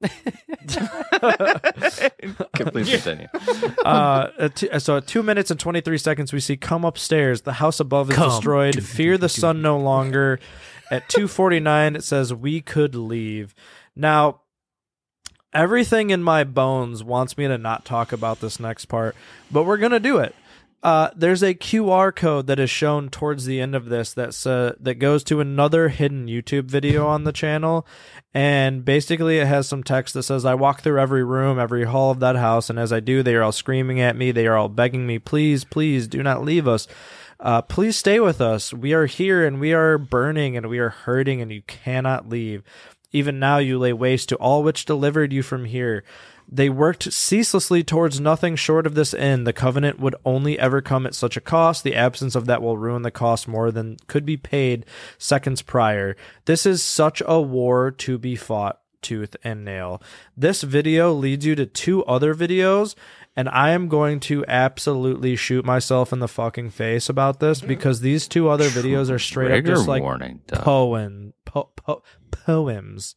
Please continue. So at 2 minutes and 23 seconds, we see "come upstairs." The house above is Come. destroyed. Fear the sun no longer. At 2:49, it says we could leave. Now, everything in my bones wants me to not talk about this next part, but we're gonna do it. There's a QR code that is shown towards the end of this that goes to another hidden YouTube video on the channel, and basically it has some text that says, "I walk through every room, every hall of that house, and as I do, they are all screaming at me. They are all begging me, please, please, do not leave us. Please stay with us. We are here, and we are burning, and we are hurting, and you cannot leave. Even now you lay waste to all which delivered you from here." They worked ceaselessly towards nothing short of this end. The covenant would only ever come at such a cost. The absence of that will ruin the cost more than could be paid seconds prior. This is such a war to be fought tooth and nail. This video leads you to 2 other videos, and I am going to absolutely shoot myself in the fucking face about this because these 2 other videos are straight up Trigger just like warning, Doug. poems.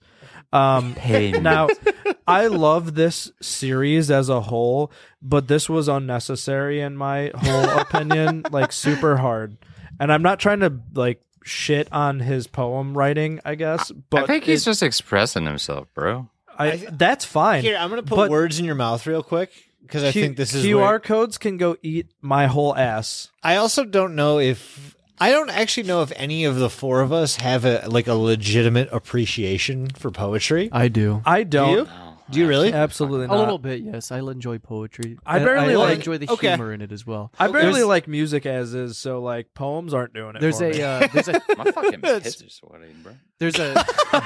Now, I love this series as a whole, but this was unnecessary in my whole opinion, like super hard. And I'm not trying to like shit on his poem writing, I guess, but I think he's just expressing himself, bro. that's fine. Here, I'm going to put But words in your mouth real quick because I think this is QR where- codes can go eat my whole ass. I also don't know if I don't actually know if any of the 4 of us have a legitimate appreciation for poetry. I do. I don't. you? Do you really? Absolutely A not. little bit, yes. I enjoy poetry. I barely like- enjoy the okay. humor in it as well. I barely There's- like music as is, so like poems aren't doing it. There's for me. there's a My fucking pits are sweaty, bro. there's a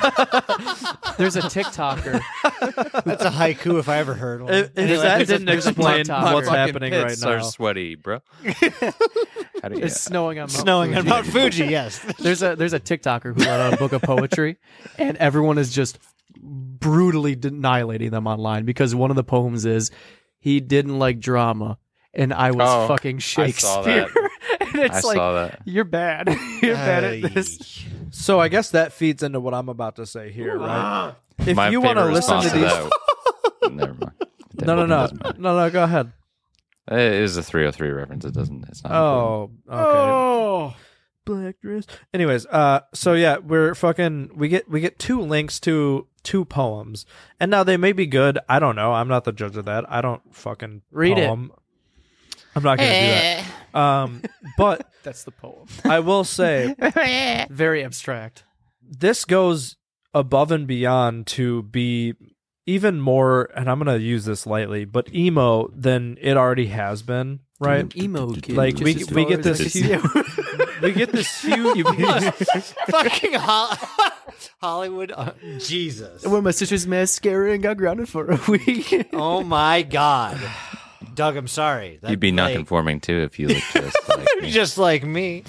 there's a TikToker. That's a haiku if I ever heard one. If Anyway, that there's a- didn't there's a explain TikTok. what's Fucking happening right pits are now. sweaty, bro. How do you? It's snowing on Mount Snowing on Fuji. Mount Fuji, yes. There's a TikToker who let out a book of poetry, and everyone is just brutally annihilating them online because one of the poems is he didn't like drama, and I was Oh, fucking I saw Shakespeare. that. And it's I like saw that. you're bad. You're bad at this. So I guess that feeds into what I'm about to say here, right? If My you want to favorite listen to response these, that- Never mind. no, Doesn't matter. no, go ahead. It is a 303 reference. It doesn't. It's not. Oh, okay. Black dress. Anyways, so yeah, we get 2 links to 2 poems, and now they may be good. I don't know. I'm not the judge of that. I don't fucking Read it. poem. I'm not gonna do that. But That's the poem. I will say Very abstract. this goes above and beyond to be even more, and I'm gonna use this lightly, but emo than it already has been, right? Emo kid. Like, just we as get far as this I can huge- see. We get this huge. Fucking Hollywood. Jesus. I wore my sister's mascara and got grounded for a week. Oh my God. Doug, I'm sorry. That, You'd be like, non-conforming too if you looked just like me. just like me.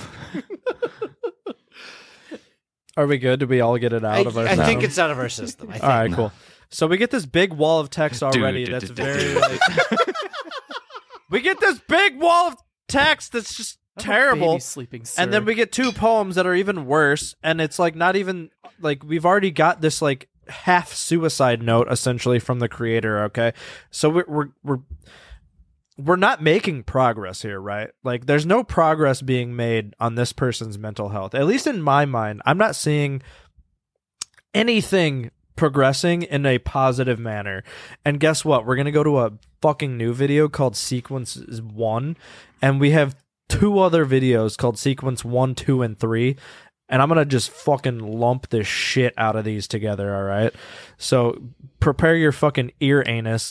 Are we good? Did we all get it out of our I think system? it's out of our system. I think. All right, cool. So we get this big wall of text already. Dude, That's dude, very dude. like. We get this big wall of text that's just terrible, Baby sleeping, sir. and then we get 2 poems that are even worse, and it's like not even like we've already got this like half suicide note essentially from the creator. Okay, so we're not making progress here, right? Like there's no progress being made on this person's mental health. At least in my mind, I'm not seeing anything progressing in a positive manner. And guess what? We're going to go to a fucking new video called Sequence 1, and we have 2 other videos called Sequence 1, 2, and 3. and I'm gonna just fucking lump this shit out of these together. All right, so prepare your fucking ear anus.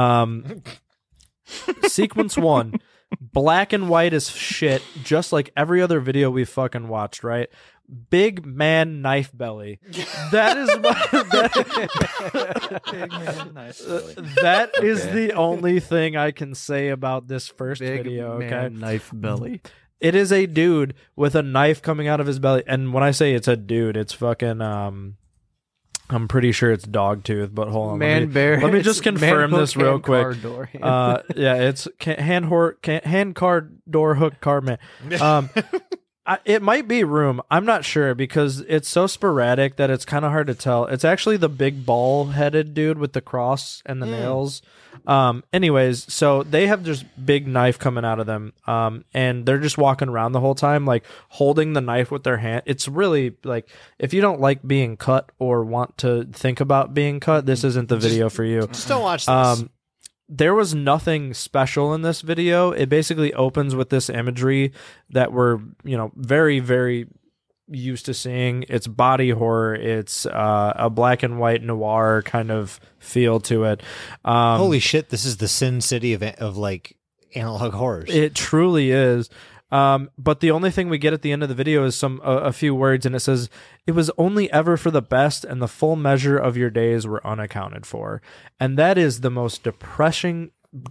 Sequence 1, black and white as shit, just like every other video we fucking watched. Right, big man knife belly. That is that is the only thing I can say about this first Big video. man Okay, knife belly. it is a dude with a knife coming out of his belly, and when I say it's a dude, it's fucking I'm pretty sure it's Dogtooth, but hold on. Let me just confirm this real quick. Yeah, it's hand card door hook card man. It might be Room. I'm not sure because it's so sporadic that it's kind of hard to tell. It's actually the big ball-headed dude with the cross and the nails. Anyways, so they have just big knife coming out of them, and they're just walking around the whole time, like holding the knife with their hand. It's really like if you don't like being cut or want to think about being cut, this isn't the video for you. Just don't watch this. There was nothing special in this video. It basically opens with this imagery that we're, very, very used to seeing. It's body horror. It's a black and white noir kind of feel to it. Holy shit! This is the Sin City of like analog horrors. It truly is. But the only thing we get at the end of the video is a few words, and it says, "It was only ever for the best, and the full measure of your days were unaccounted for." And that is the most depressing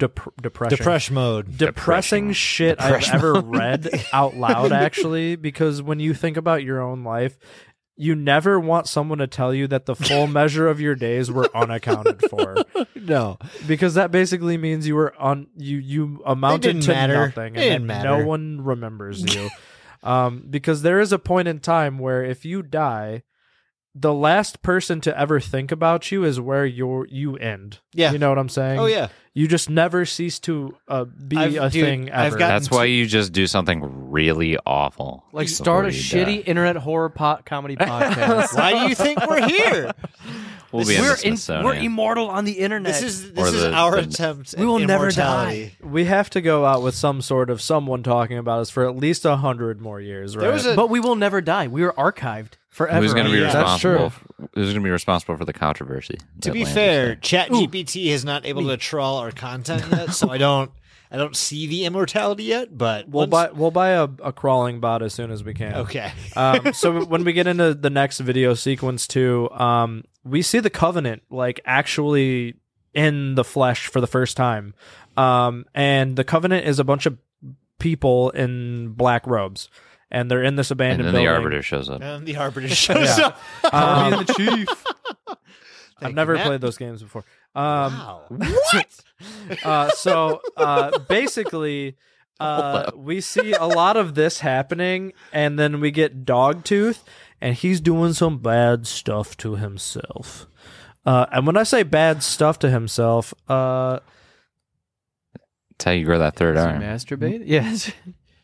shit I've ever read out loud, actually, because when you think about your own life, you never want someone to tell you that the full measure of your days were unaccounted for. No, because that basically means you were you amounted to nothing, and that no one remembers you. Because there is a point in time where if you die, the last person to ever think about you is where you end. Yeah, you know what I'm saying? Oh yeah, you just never cease to be a thing ever. That's why you just do something really awful. Like start a shitty internet horror comedy podcast. Why do you think we're here? We're immortal on the internet. This is our attempt. We will never die. We have to go out with some sort of someone talking about us for at least 100 more years, right? But we will never die. We are archived forever. Who's going to be responsible? True. Who's going to be responsible for the controversy? To be fair, ChatGPT is not able to trawl our content yet, so I don't see the immortality yet. But we'll buy a crawling bot as soon as we can. Okay. So when we get into the next video, sequence 2, we see the Covenant like actually in the flesh for the first time, and the Covenant is a bunch of people in black robes. And they're in this abandoned building. And then the Arbiter shows up. And the Arbiter shows up. And the Chief. I've never played those games before. Wow. What? So basically, we see a lot of this happening, and then we get Dogtooth, and he's doing some bad stuff to himself. And when I say bad stuff to himself, that's how you grow that third arm. Masturbate? Yes.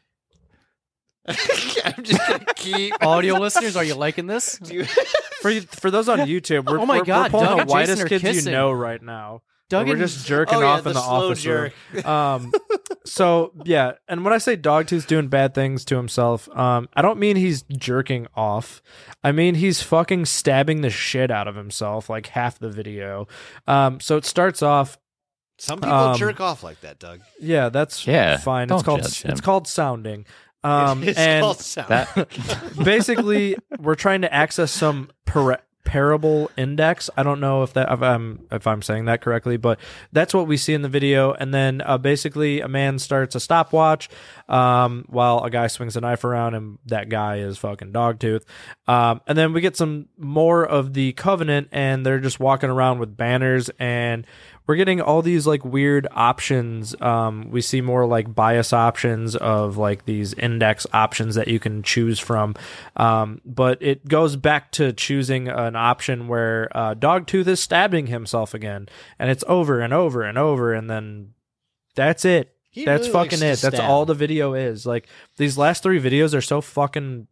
I'm just gonna keep audio listeners. Are you liking this? For those on YouTube, we're pulling Doug the and whitest Jason are kids kissing. you know right now. Doug we're and- just jerking off in the slow office room. jerk. So yeah, and when I say Dogtooth's doing bad things to himself, I don't mean he's jerking off. I mean he's fucking stabbing the shit out of himself like half the video. So it starts off. Some people jerk off like that, Doug. Yeah, that's fine. Don't judge him. It's called sounding. It's called sound. Basically, we're trying to access some parable index. I don't know if I'm saying that correctly, but that's what we see in the video. And then basically, a man starts a stopwatch while a guy swings a knife around, and that guy is fucking Dogtooth. And then we get some more of the Covenant, and they're just walking around with banners, and we're getting all these like weird options. We see more like bias options of like these index options that you can choose from. But it goes back to choosing an option where Dogtooth is stabbing himself again, and it's over and over and over, and then that's it. That's really fucking likes it. to That's stab. all the video is. Like these last 3 videos are so fucking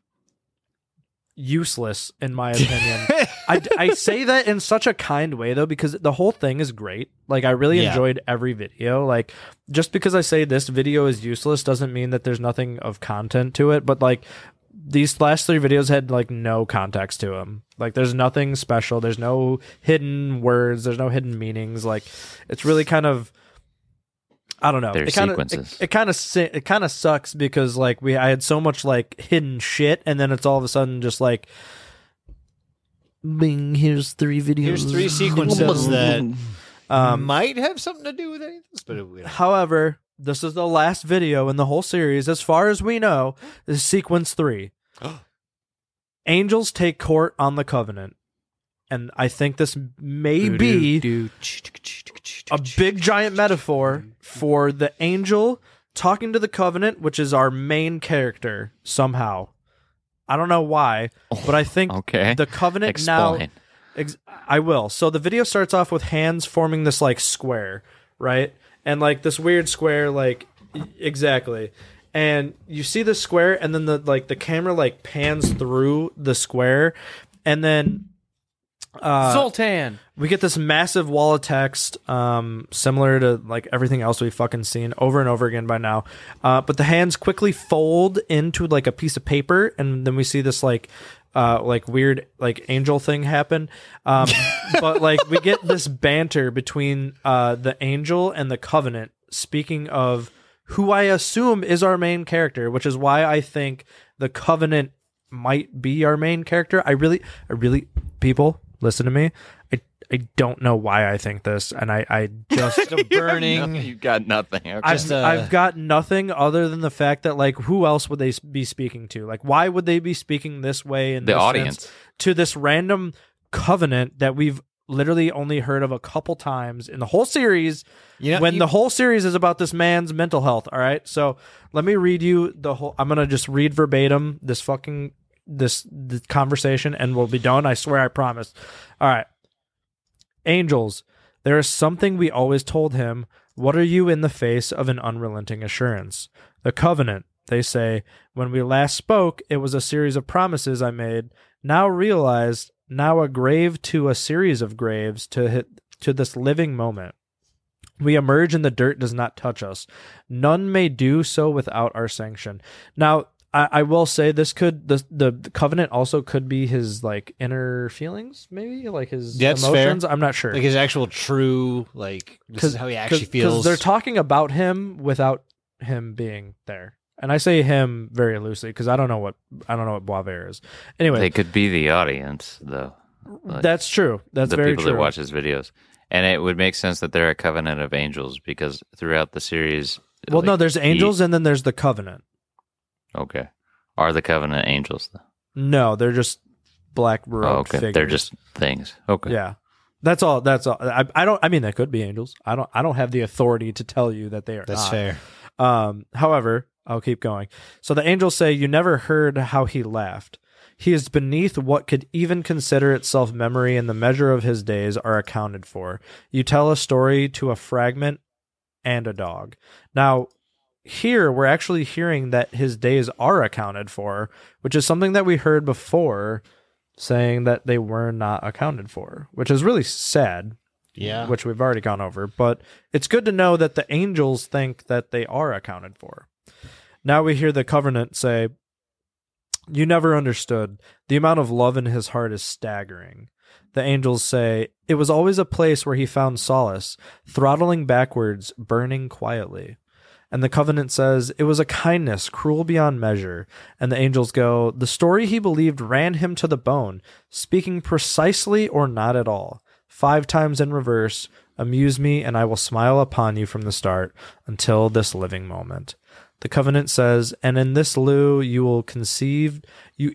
useless in my opinion. I say that in such a kind way though, because the whole thing is great. Like I really enjoyed every video. Like just because I say this video is useless doesn't mean that there's nothing of content to it, but like these last 3 videos had like no context to them. Like there's nothing special. There's no hidden words. There's no hidden meanings. Like it's really kind of, I don't know. There's It sequences. kind of sucks because like I had so much like hidden shit, and then it's all of a sudden just like, bing. Here's 3 videos. Here's 3 sequences that might have something to do with any of this, but we don't. However, this is the last video in the whole series, as far as we know. This is sequence 3. Angels take court on the Covenant, and I think this may be a big giant metaphor for the angel talking to the Covenant, which is our main character somehow. I don't know why, but I think Okay. the Covenant Explain. now. I will. So the video starts off with hands forming this like square, right? And like this weird square, like exactly. And you see the square, and then the camera like pans through the square, and then Zoltan. we get this massive wall of text, similar to like everything else we've fucking seen over and over again by now. But the hands quickly fold into like a piece of paper, and then we see this like weird like angel thing happen. But like we get this banter between the angel and the Covenant, speaking of who I assume is our main character, which is why I think the Covenant might be our main character. I really, people, listen to me. I don't know why I think this, and I just The burning. You got nothing. Okay. I've got nothing other than the fact that like who else would they be speaking to? Like why would they be speaking this way in The this audience. sense to this random Covenant that we've literally only heard of a couple times in the whole series, when the whole series is about this man's mental health. All right, so let me read you the whole. I'm gonna just read verbatim this conversation, and we'll be done. I swear, I promise. All right. Angels, there is something we always told him. What are you in the face of an unrelenting assurance? The Covenant, they say, when we last spoke, it was a series of promises I made, now realized, now a grave to a series of graves to this living moment. We emerge and the dirt does not touch us. None may do so without our sanction. Now, I will say this could the Covenant also could be his like inner feelings, maybe like his That's emotions. fair. I'm not sure. Like his actual true, like, this is how he actually feels. They're talking about him without him being there. And I say him very loosely because I don't know what Boisvert is. Anyway, They could be the audience, though. Like, that's true. That's the very people true. that watch his videos. And it would make sense that they're a covenant of angels because throughout the series. Well, like, no, there's angels and then there's the Covenant. Okay. Are the covenant angels, though? No, they're just black robed okay. figures. They're just things. Okay. Yeah. That's all. I mean, they could be angels. I don't have the authority to tell you that they are That's not. fair. However, I'll keep going. So the angels say, you never heard how he laughed. He is beneath what could even consider itself memory, and the measure of his days are accounted for. You tell a story to a fragment and a dog. Now, here we're actually hearing that his days are accounted for, which is something that we heard before, saying that they were not accounted for, which is really sad. Yeah. Which we've already gone over, but it's good to know that the angels think that they are accounted for. Now we hear the Covenant say, you never understood. The amount of love in his heart is staggering. The angels say, it was always a place where he found solace, throttling backwards, burning quietly. And the Covenant says, it was a kindness cruel beyond measure. And the angels go, the story he believed ran him to the bone, speaking precisely or not at all. 5 times in reverse, amuse me, and I will smile upon you from the start until this living moment. The Covenant says, and in this lieu you will conceived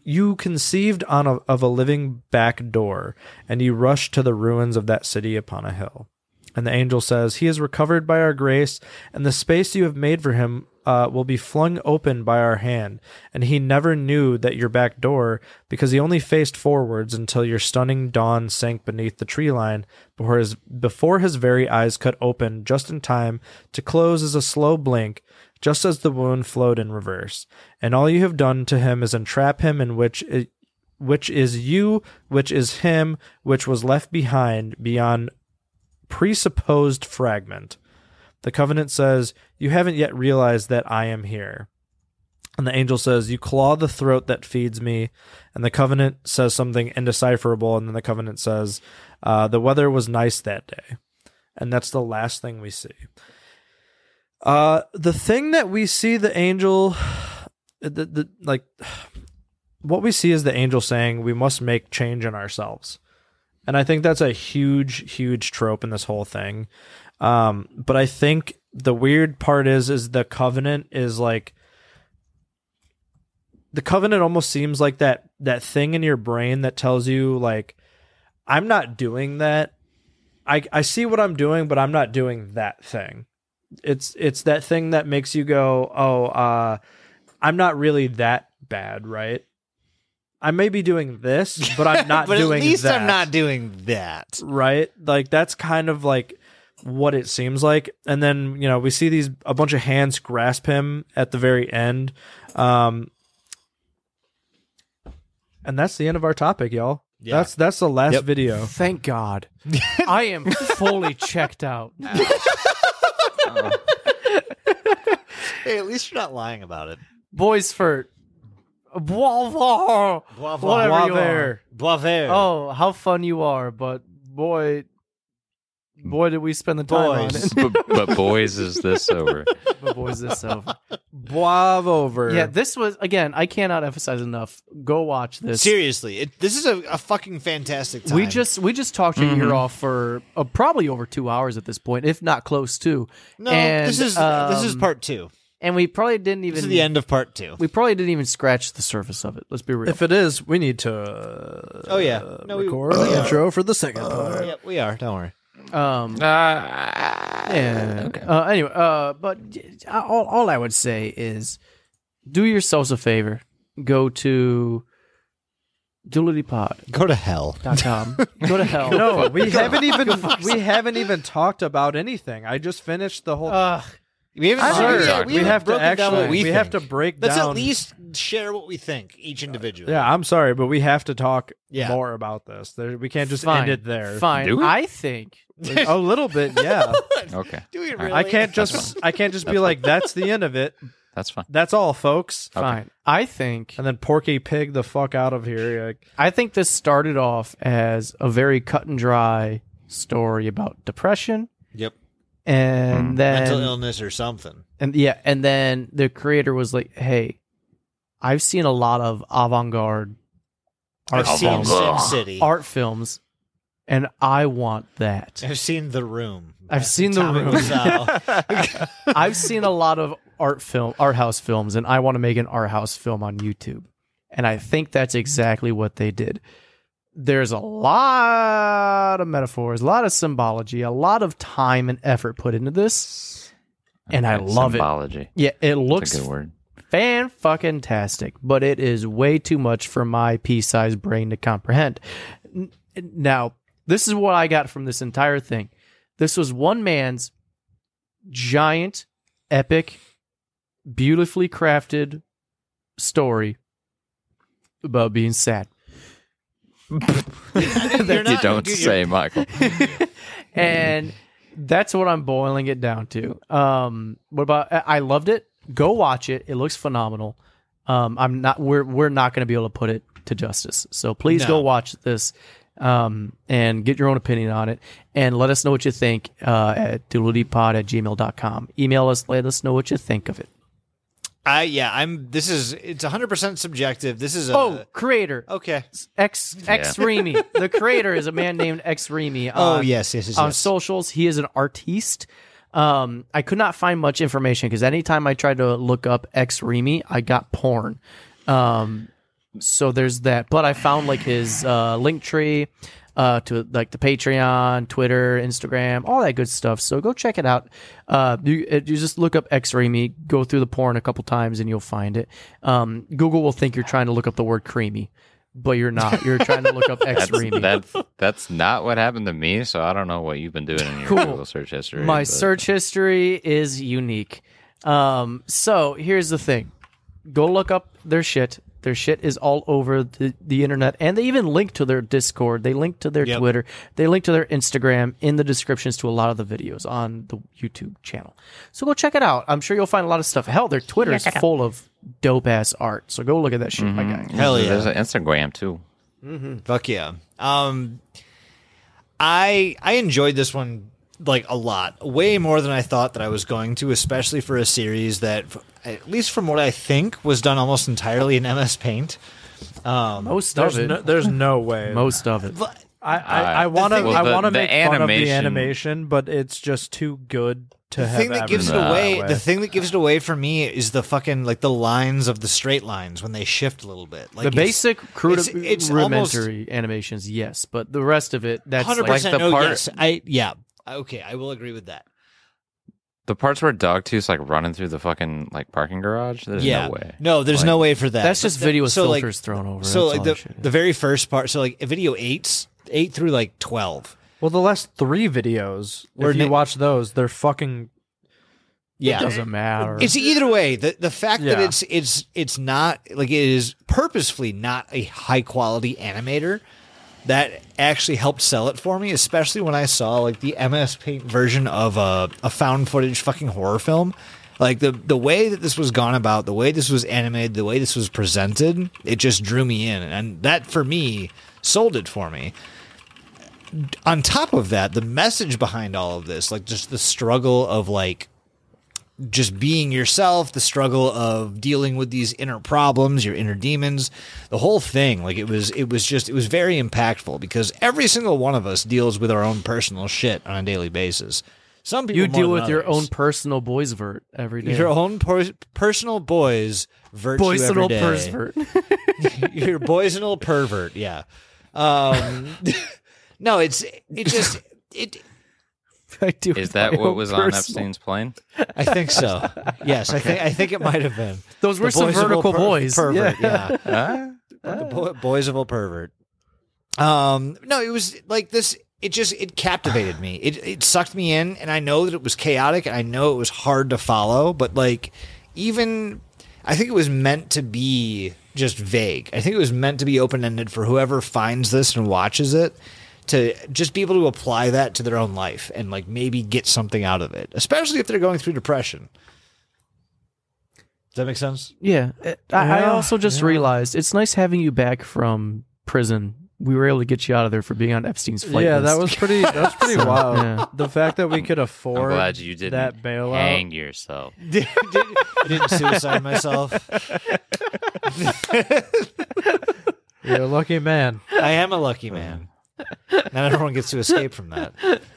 of a living back door, and you rush to the ruins of that city upon a hill. And the angel says, he is recovered by our grace, and the space you have made for him will be flung open by our hand. And he never knew that your back door, because he only faced forwards until your stunning dawn sank beneath the tree line before his very eyes cut open just in time to close as a slow blink, just as the wound flowed in reverse. And all you have done to him is entrap him in which is you, which is him, which was left behind beyond presupposed fragment. The Covenant says, you haven't yet realized that I am here. And the angel says, "You claw the throat that feeds me." And the covenant says something indecipherable. And then the covenant says, "The weather was nice that day." And that's the last thing we see. The thing that we see the angel, what we see is the angel saying we must make change in ourselves. And I think that's a huge, huge trope in this whole thing. But I think the weird part is the covenant is like, the covenant almost seems like that thing in your brain that tells you like, I'm not doing that. I see what I'm doing, but I'm not doing that thing. It's that thing that makes you go, oh, I'm not really that bad, right? I may be doing this, but I'm not but doing at least that. I'm not doing that. Right? Like that's kind of like what it seems like. And then, we see a bunch of hands grasp him at the very end. And that's the end of our topic, y'all. Yeah. That's the last video. Thank God. I am fully checked out. Hey, at least you're not lying about it. Boys for whatever you are. Boisvert. Oh, how fun you are, but boy, did we spend the time on it. but boys, is this over? But boys, this over. Boivover. Yeah, this was, again, I cannot emphasize enough. Go watch this. Seriously, this is a fucking fantastic time. We just talked your ear off for probably over 2 hours at this point, if not close to. No, And, this is part 2. and we probably didn't even. This is the end of part 2. We probably didn't even scratch the surface of it. Let's be real. If it is, we need to Oh yeah, no, record the intro for the second part. Yeah, we are. Don't worry. Yeah. Okay. Anyway, but all I would say is, do yourselves a favor. Go to doolitypod.com. Go to hell. Go to hell. No, we haven't even talked about anything. I just finished the whole. We haven't. Sure. we have to broken down what actually. We have to think. break Let's down. at least share what we think each individually. Yeah, I'm sorry, but we have to talk Yeah. more about this. We can't just Fine. end it there. Fine. Do we? I think. A little bit, yeah. Okay, Do we All really? right. I can't just be like, that's the end of it. that's fine. That's all, folks. Fine. I think. And then Porky Pig the fuck out of here. Like, I think this started off as a very cut and dry story about depression, Yep. and then Mental illness or something. and then the creator was like, "Hey, I've seen a lot of avant-garde I've seen Sin City. art films, and I want that. I've seen The Room. I've seen The Tommy Room. Wiseau. I've seen a lot of art house films, and I want to make an art house film on YouTube." And I think that's exactly what they did. There's a lot of metaphors, a lot of symbology, a lot of time and effort put into this, and I love it. Symbology. Yeah, it That's looks a good word. fan-fucking-tastic, but it is way too much for my pea-sized brain to comprehend. Now, this is what I got from this entire thing. This was one man's giant, epic, beautifully crafted story about being sad. You don't say, Michael. And that's what I'm boiling it down to. What about? I loved it. Go watch it. It looks phenomenal. We're not going to be able to put it to justice. So please go watch this and get your own opinion on it, and let us know what you think at doolitypod@gmail.com. Email us. Let us know what you think of it. It's 100% subjective. This is Creator okay. X Remy. The creator is a man named X Remy. Yes. On socials, he is an artiste. I could not find much information because anytime I tried to look up X Remy, I got porn. So there's that. But I found like his link tree to like the Patreon, Twitter, Instagram, all that good stuff. So go check it out. You just look up X Remy, go through the porn a couple times, and you'll find it. Google will think you're trying to look up the word creamy, but you're not. You're trying to look up X Remy. That's not what happened to me, so I don't know what you've been doing in your Cool. Google search history. My but- search history is unique. So here's the thing. Go look up their shit. Their shit is all over the internet, and they even link to their Discord. They link to their Twitter. They link to their Instagram in the descriptions to a lot of the videos on the YouTube channel. So go check it out. I'm sure you'll find a lot of stuff. Hell, their Twitter is full of dope-ass art. So go look at that shit, my guy. Hell yeah. There's an Instagram too. Fuck yeah. I enjoyed this one like a lot, way more than I thought that I was going to, especially for a series that, at least from what I think, was done almost entirely in MS Paint. Most of it. There's no way. Most of it. But I want to well, the make fun of the animation- animation, but it's just too good to the have. thing that gives it ever away, that way. the thing that gives it away for me is the fucking like the lines of the straight lines when they shift a little bit. Like The basic crude it's rudimentary animations, yes, but the rest of it, that's 100%. like the no, part- yes, okay, I will agree with that. The parts where Dogtooth's like running through the fucking like parking garage. There's no way. No, there's no way for that. that's just But video with so, like, filters thrown over. So That's like all that shit is. the very first part, so like video 8 through like 12. Well, the last 3 videos, Where if you Nick- watch those, they're fucking. Yeah, It doesn't matter. It's either way. The fact Yeah. that it's not like it is purposefully not a high quality animator that actually helped sell it for me, especially when I saw like the MS Paint version of a found footage fucking horror film. Like the way that this was gone about, the way this was animated, the way this was presented, it just drew me in, and that for me sold it for me. On top of that, the message behind all of this, like just the struggle of like just being yourself, the struggle of dealing with these inner problems, your inner demons, the whole thing, like it was very impactful because every single one of us deals with our own personal shit on a daily basis. Some people You more deal than with your others. own personal boys vert every day. Your own personal boys virtue Boysenal every day. persvert. Your boysenal pervert, yeah. No, it I do Is with that my what own was on personal- Epstein's plane? I think so. Yes, I think it might have been. Those were The some boysenal vertical boys. Pervert, Yeah. yeah. The boysable pervert. No, it was like this. It captivated me. It sucked me in, and I know that it was chaotic, and I know it was hard to follow. But like, even I think it was meant to be just vague. I think it was meant to be open ended for whoever finds this and watches it to just be able to apply that to their own life and like maybe get something out of it, especially if they're going through depression. Does that make sense? Yeah. I Yeah, also just realized it's nice having you back from prison. We were able to get you out of there for being on Epstein's flight Yeah, list. that was pretty. That was pretty wild. Yeah. The fact that we could I'm afford glad you didn't that bailout. hang yourself. I didn't suicide myself. You're a lucky man. I am a lucky man. Not everyone gets to escape from that.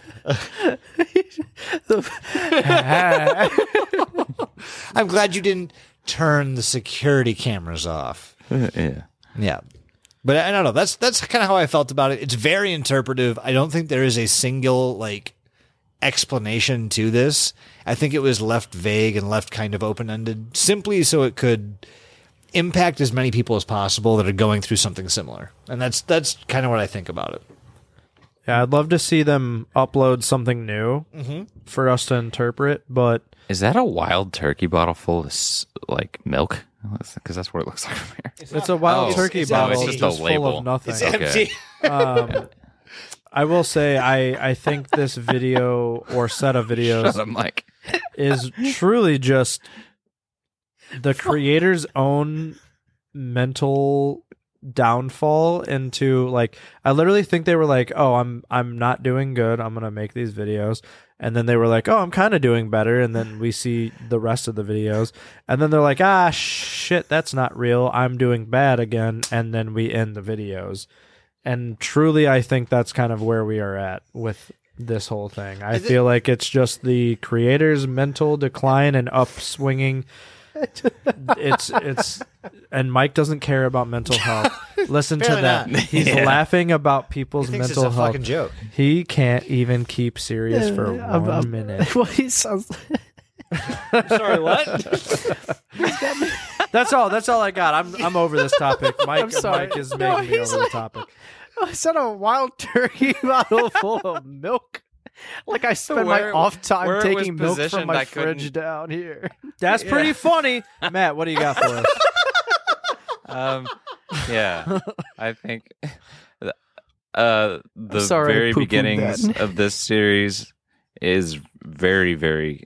I'm glad you didn't turn the security cameras off. Yeah. Yeah. But I don't know. That's kind of how I felt about it. It's very interpretive. I don't think there is a single like explanation to this. I think it was left vague and left kind of open-ended simply so it could impact as many people as possible that are going through something similar. And that's kind of what I think about it. Yeah, I'd love to see them upload something new for us to interpret, but Is that a wild turkey bottle full of like milk? Because that's what it looks like from here. it's a wild Oh, turkey it's bottle just just a full label. of nothing. It's Okay. empty. I will say I think this video or set of videos I'm like, is truly just the creator's own mental downfall into like I literally think they were like, "Oh, I'm not doing good. I'm going to make these videos." And then they were like, "Oh, I'm kind of doing better." And then we see the rest of the videos. And then they're like, "Ah, shit, that's not real. I'm doing bad again." And then we end the videos. And truly, I think that's kind of where we are at with this whole thing. I feel like it's just the creator's mental decline and upswinging. It's and Mike doesn't care about mental health. Listen to Apparently that. not. He's laughing about people's He thinks mental it's a health. fucking joke. He can't even keep serious for 1 minute. Well, he sounds. Sorry, what? That's all I got. I'm over this topic. I'm sorry. Mike is No, making me he's over like- the topic. Is that a wild turkey bottle full of milk? Like I spend my where- off time where it was taking milk from positioned, my I couldn't- fridge down here. That's pretty funny. Matt, what do you got for us? Yeah, I think the sorry, very poo-pooed beginnings that. of this series is very, very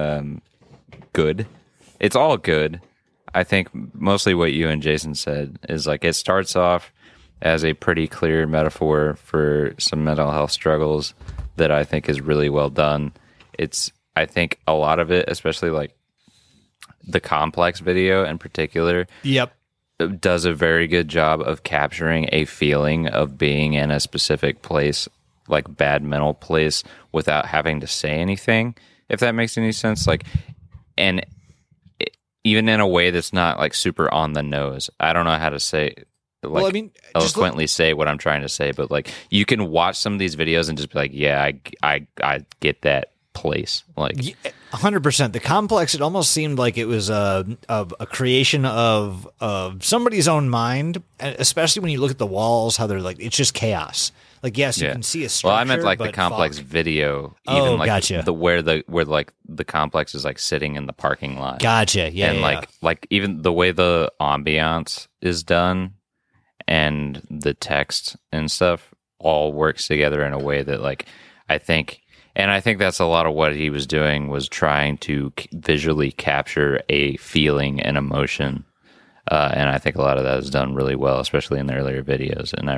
good. It's all good. I think mostly what you and Jason said is like it starts off as a pretty clear metaphor for some mental health struggles that I think is really well done. I think a lot of it, especially like the Complex video in particular, Yep. does a very good job of capturing a feeling of being in a specific place, like bad mental place, without having to say anything, if that makes any sense. Like, and even in a way that's not like super on the nose. I don't know how to say, like, Well, I mean, just eloquently say what I'm trying to say, but like you can watch some of these videos and just be like, yeah, I get that place. Like, 100%. The Complex, it almost seemed like it was a creation of somebody's own mind, especially when you look at the walls, how they're like, it's just chaos. Like, yes, you can see a structure. Well, I meant like the but Complex fuck. video, Oh, even like gotcha. where like the Complex is like sitting in the parking lot. Gotcha. Yeah. And yeah, like even the way the ambiance is done and the text and stuff all works together in a way that like I think that's a lot of what he was doing, was trying to visually capture a feeling and emotion, and I think a lot of that is done really well, especially in the earlier videos. And I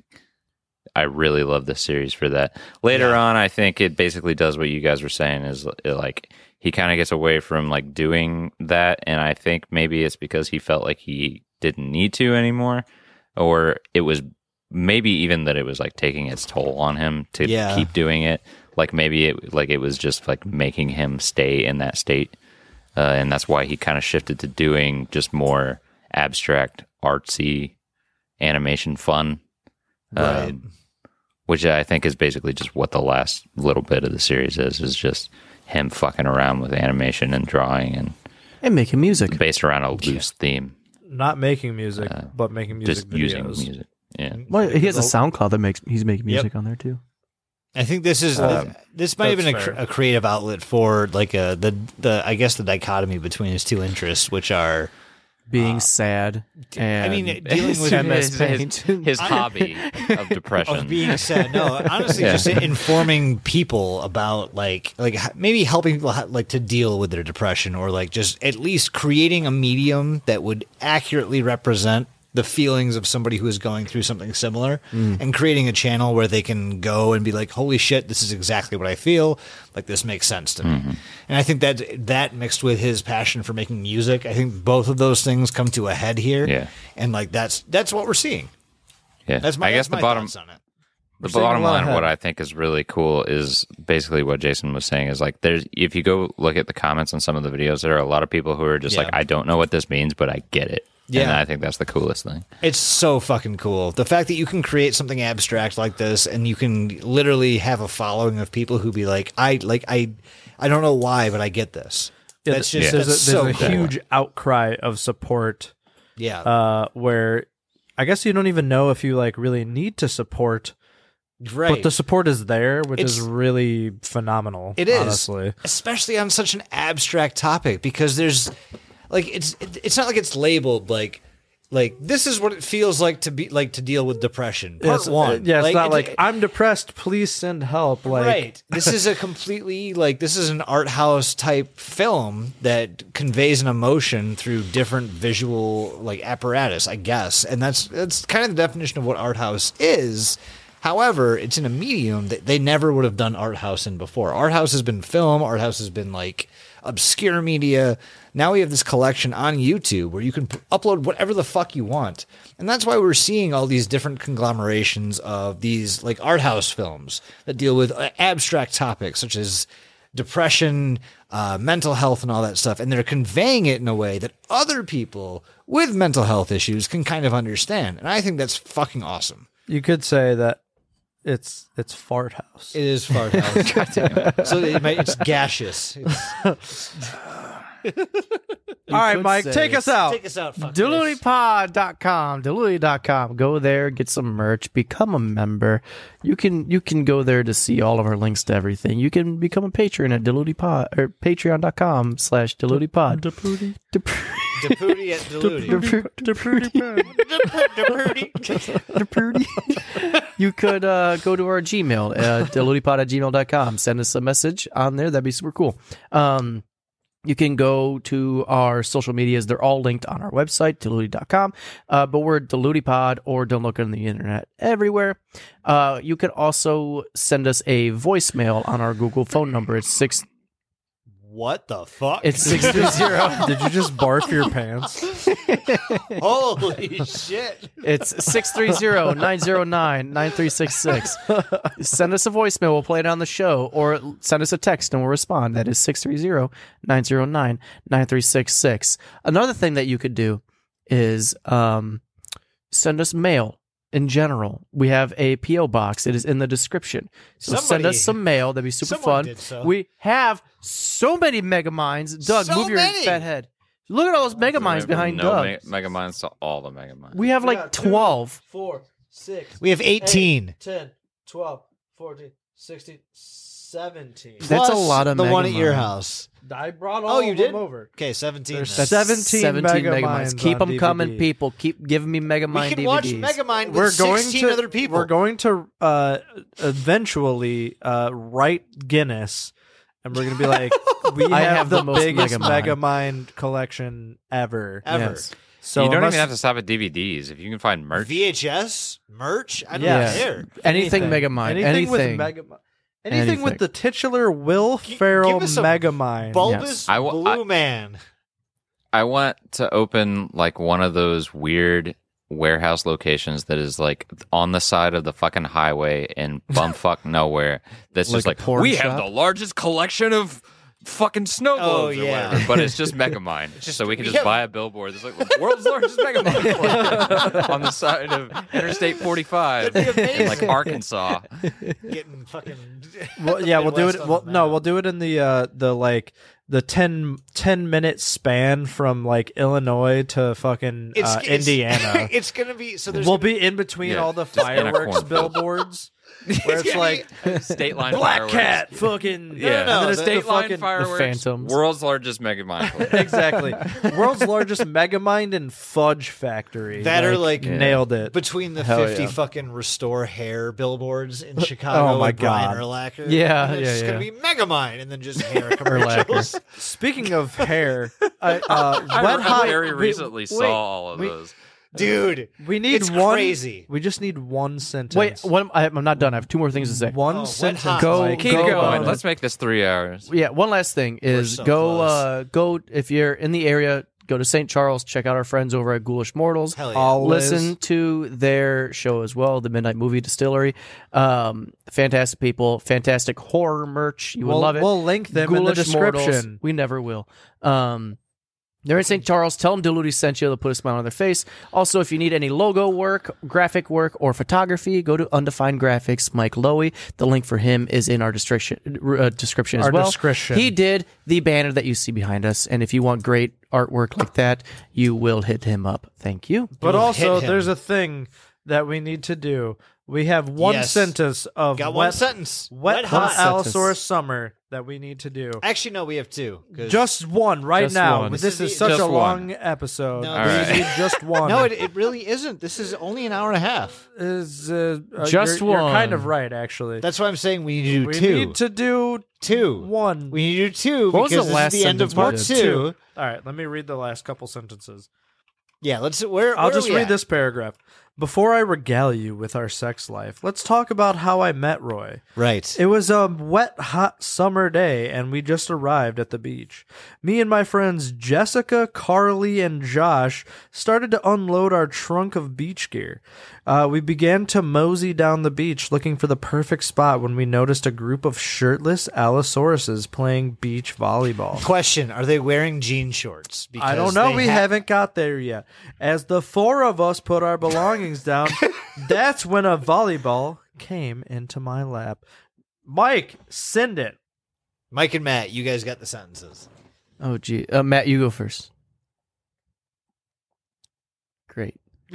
really love this series for that. Later on, I think it basically does what you guys were saying, is like he kind of gets away from like doing that, and I think maybe it's because he felt like he didn't need to anymore, or it was maybe even that it was like taking its toll on him to keep doing it. Like maybe it was just like making him stay in that state, and that's why he kind of shifted to doing just more abstract, artsy animation fun. Right. Which I think is basically just what the last little bit of the series is just him fucking around with animation and drawing And making music. based around a loose theme. Not making music, but making music Just videos. using music. Yeah. Well, he has a SoundCloud he's making music on there too. I think this is this might have been that's fair. a creative outlet for like the I guess the dichotomy between his two interests, which are Being sad. And I mean, dealing with MS Paint. his hobby of depression. of being said. No, honestly, just informing people about like maybe helping people like to deal with their depression, or like just at least creating a medium that would accurately represent the feelings of somebody who is going through something similar, and creating a channel where they can go and be like, holy shit, this is exactly what I feel. Like, this makes sense to me. And I think that mixed with his passion for making music, I think both of those things come to a head here. Yeah. And like, that's what we're seeing. Yeah. That's my, I guess that's the my bottom thoughts on it. The seeing bottom a lot line, ahead. what I think is really cool is basically what Jason was saying, is like if you go look at the comments on some of the videos, there are a lot of people who are just like, I don't know what this means, but I get it. Yeah. And I think that's the coolest thing. It's so fucking cool. The fact that you can create something abstract like this, and you can literally have a following of people who be like, I don't know why, but I get this. Yeah, That's just there's that's a so cool. huge outcry of support, Yeah. where I guess you don't even know if you like really need to support, Right. but the support is there, which It's- is really phenomenal. It is, honestly. especially on such an abstract topic, because there's like it's not like it's labeled like this is what it feels like to be like to deal with depression. Part one. Yeah, it's not like it- I'm depressed. Please send help. Like, right. This is a completely this is an art house type film that conveys an emotion through different visual like apparatus, I guess. And that's kind of the definition of what art house is. However, it's in a medium that they never would have done art house in before. Art house has been film, art house has been like obscure media. Now we have this collection on YouTube where you can upload whatever the fuck you want. And that's why we're seeing all these different conglomerations of these like art house films that deal with abstract topics such as depression, mental health, and all that stuff. And they're conveying it in a way that other people with mental health issues can kind of understand. And I think that's fucking awesome. you could say that it's fart house. It is fart house. So it's gaseous. All right, could Mike, say take us out. Take us out, fuckers. DeludiPod.com, Deludi.com. Go there, get some merch, become a member. You can go there to see all of our links to everything. You can become a patron at DeludiPod or patreon.com/Deludipod. Deputy at Diluti. You could go to our Gmail, dilutipod@gmail.com. Send us a message on there. That'd be super cool. You can go to our social medias. They're all linked on our website, diluti.com. But we're Dilutipod, or don't look on the internet everywhere. You could also send us a voicemail on our Google phone number. It's What the fuck? It's 630. Did you just barf your pants? Holy shit. It's 630-909-9366. Send us a voicemail. We'll play it on the show. Or send us a text and we'll respond. That is 630-909-9366. Another thing that you could do is send us mail in general. We have a P.O. box. It is in the description. So send us some mail. That'd be super fun. did so. We have so many Mega Minds. Doug, So move your many. fat head. Look at all those Mega Minds behind Doug. Mega Minds to all the Mega Minds. We have like 12. 4, 6. We have 18. 10, 12, 14, 16, 17. That's a Plus lot of the Mega one at your Minds. house. I brought all you of did? them over. Okay, 17. There's then. That's 17 Mega Minds Keep on them coming, DVD. people. Keep giving me Mega we Mind can DVDs. watch Megamind with We're going 16 to other people. We're going to eventually write Guinness, and we're going to be like, we I have have the the most biggest Megamind. Megamind collection ever. Ever. Yes. So you don't unless- even have to stop at DVDs. If you can find merch, VHS merch. I don't Yeah. care. Anything Mega Mind. Anything with Anything. anything with Anything. the titular Will Ferrell give us a Megamind. Bulbous I blue man. I want to open like one of those weird warehouse locations that is like on the side of the fucking highway in bumfuck nowhere. That's just Like a like porn we shop? have the largest collection of fucking snow globes or yeah. whatever, but it's just Megamind. so we can just yeah. buy a billboard. It's like the world's largest Megamind collection on the side of Interstate 45 in like Arkansas. Getting fucking. Well, yeah, we'll do Midwest it. on Well, the no, map. we'll do it in the like the 10-minute span from like Illinois to fucking Indiana. It's gonna be so. There's We'll gonna be in between Yeah, all the just in a fireworks cornfield. billboards, where it's gonna like State line Black fireworks. Cat, fucking Yeah. and then it's the State line fucking fireworks. The Phantoms. World's largest Megamind collection. exactly world's largest Megamind and Fudge Factory. That are like nailed it. between the Hell 50 yeah. fucking Restore Hair billboards in Chicago. Oh my with Brian God. Urlacher. Yeah, And it's yeah, just yeah. gonna be Megamind, and then just hair commercials. Speaking of hair, I Wet Hot. very recently saw all of those. Dude, We need it's one. crazy. We just need one sentence. Wait, I'm not done. I have two more things to say. one Wet sentence. Hot. Go- Mike. Keep Go going. on. Let's make this 3 hours. Yeah, one last thing is so go if you're in the area, go to St. Charles, check out our friends over at Ghoulish Mortals. Hell yeah. Always. Listen to their show as well, the Midnight Movie Distillery. Fantastic people, fantastic horror merch. You will love it. We'll link them in the Ghoulish Mortals. description. We never will. They're in St. Charles. Tell them Diluti sent you. They'll put a smile on their face. Also, if you need any logo work, graphic work, or photography, go to Undefined Graphics, Mike Lowy. The link for him is in our description as Our well. description. He did the banner that you see behind us. And if you want great artwork like that, you will hit him up. Thank you. But We'll also, hit him. there's a thing that we need to do. We have one Yes. sentence of Got one wet, sentence. wet hot. hot Allosaurus summer that we need to do. Actually, no, we have two. 'cause- Just one right Just now. one. This is Just such a one. long episode. No, we this is- need just one. no, it really isn't. This is only an hour and a half. is Just you're one. kind of right, actually. That's why I'm saying we need to do we two. need to do two. one. We need to do two What was because the this last is the end of sentence we part did? two. All right, let me read the last couple sentences. Yeah, let's. I'll just read this paragraph. Before I regale you with our sex life, let's talk about how I met Roy. Right. It was a wet, hot summer day, and we just arrived at the beach. Me and my friends Jessica, Carly, and Josh started to unload our trunk of beach gear. We began to mosey down the beach looking for the perfect spot when we noticed a group of shirtless Allosauruses playing beach volleyball. Question: are they wearing jean shorts? I don't Because know. they We ha- haven't got there yet. As the four of us put our belongings down, that's when a volleyball came into my lap. Mike, send it. Mike and Matt, you guys got the sentences. Oh, gee. Matt, you go first. Great.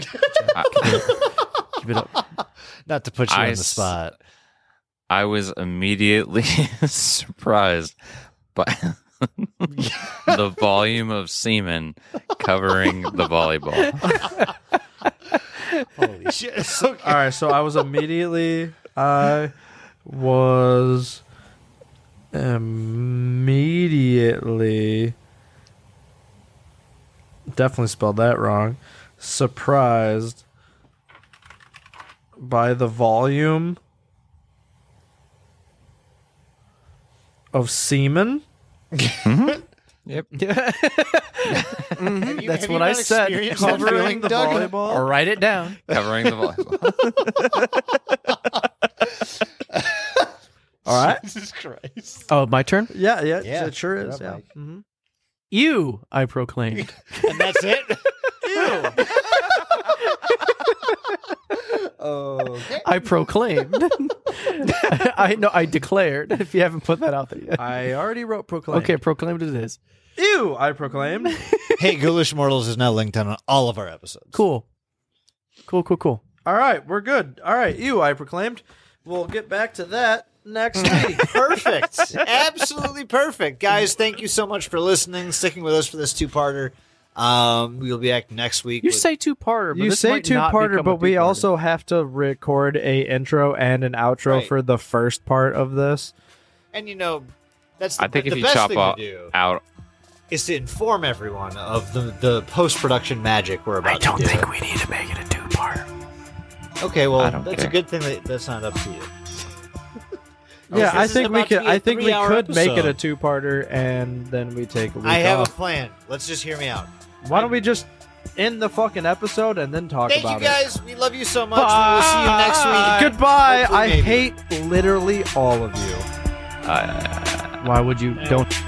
Keep it up. Not to put you on the s- spot. I was immediately surprised the volume of semen covering the volleyball. Holy shit. Okay. All right, so I was immediately definitely spelled that wrong. Surprised by the volume of semen. Yep. That's what I said. Covering the volleyball. Or write it down. Covering the volleyball. All right. Jesus Christ. Oh, my turn? Yeah, Yeah. it sure is. What Yeah. up, Mike? Mhm. You, I proclaimed. And that's it? Okay. I proclaimed. I declared, if you haven't put that out there yet. I already wrote proclaim. Okay, proclaimed it is. Ew, I proclaimed. Hey, Ghoulish Mortals is now linked on all of our episodes. Cool. Cool. All right, we're good. All right, ew, I proclaimed. We'll get back to that next week. Perfect. Absolutely perfect. Guys, thank you so much for listening, sticking with us for this two-parter. We'll be back next week. You with- say two-parter, but You this say might not two-parter, become a but we two-parter. also have to record a intro and an outro Right. for the first part of this. and that's the, I think the if you best chop thing out, to do out is to inform everyone of the post-production magic we're about to do. we need to make it a two-parter. Okay, I well, don't that's care. a good thing that's not up to you. Yeah, Okay, I this is think we about to could. be a I think we 3-hour could make it a episode. two-parter, and then we take a week I have off. a plan. Let's just hear me out. Why don't we just end the fucking episode and then talk Thank about you guys. We love you so much. We will see you next it? week. Goodbye. Hopefully, I maybe. hate literally all of you. Why would you? Don't.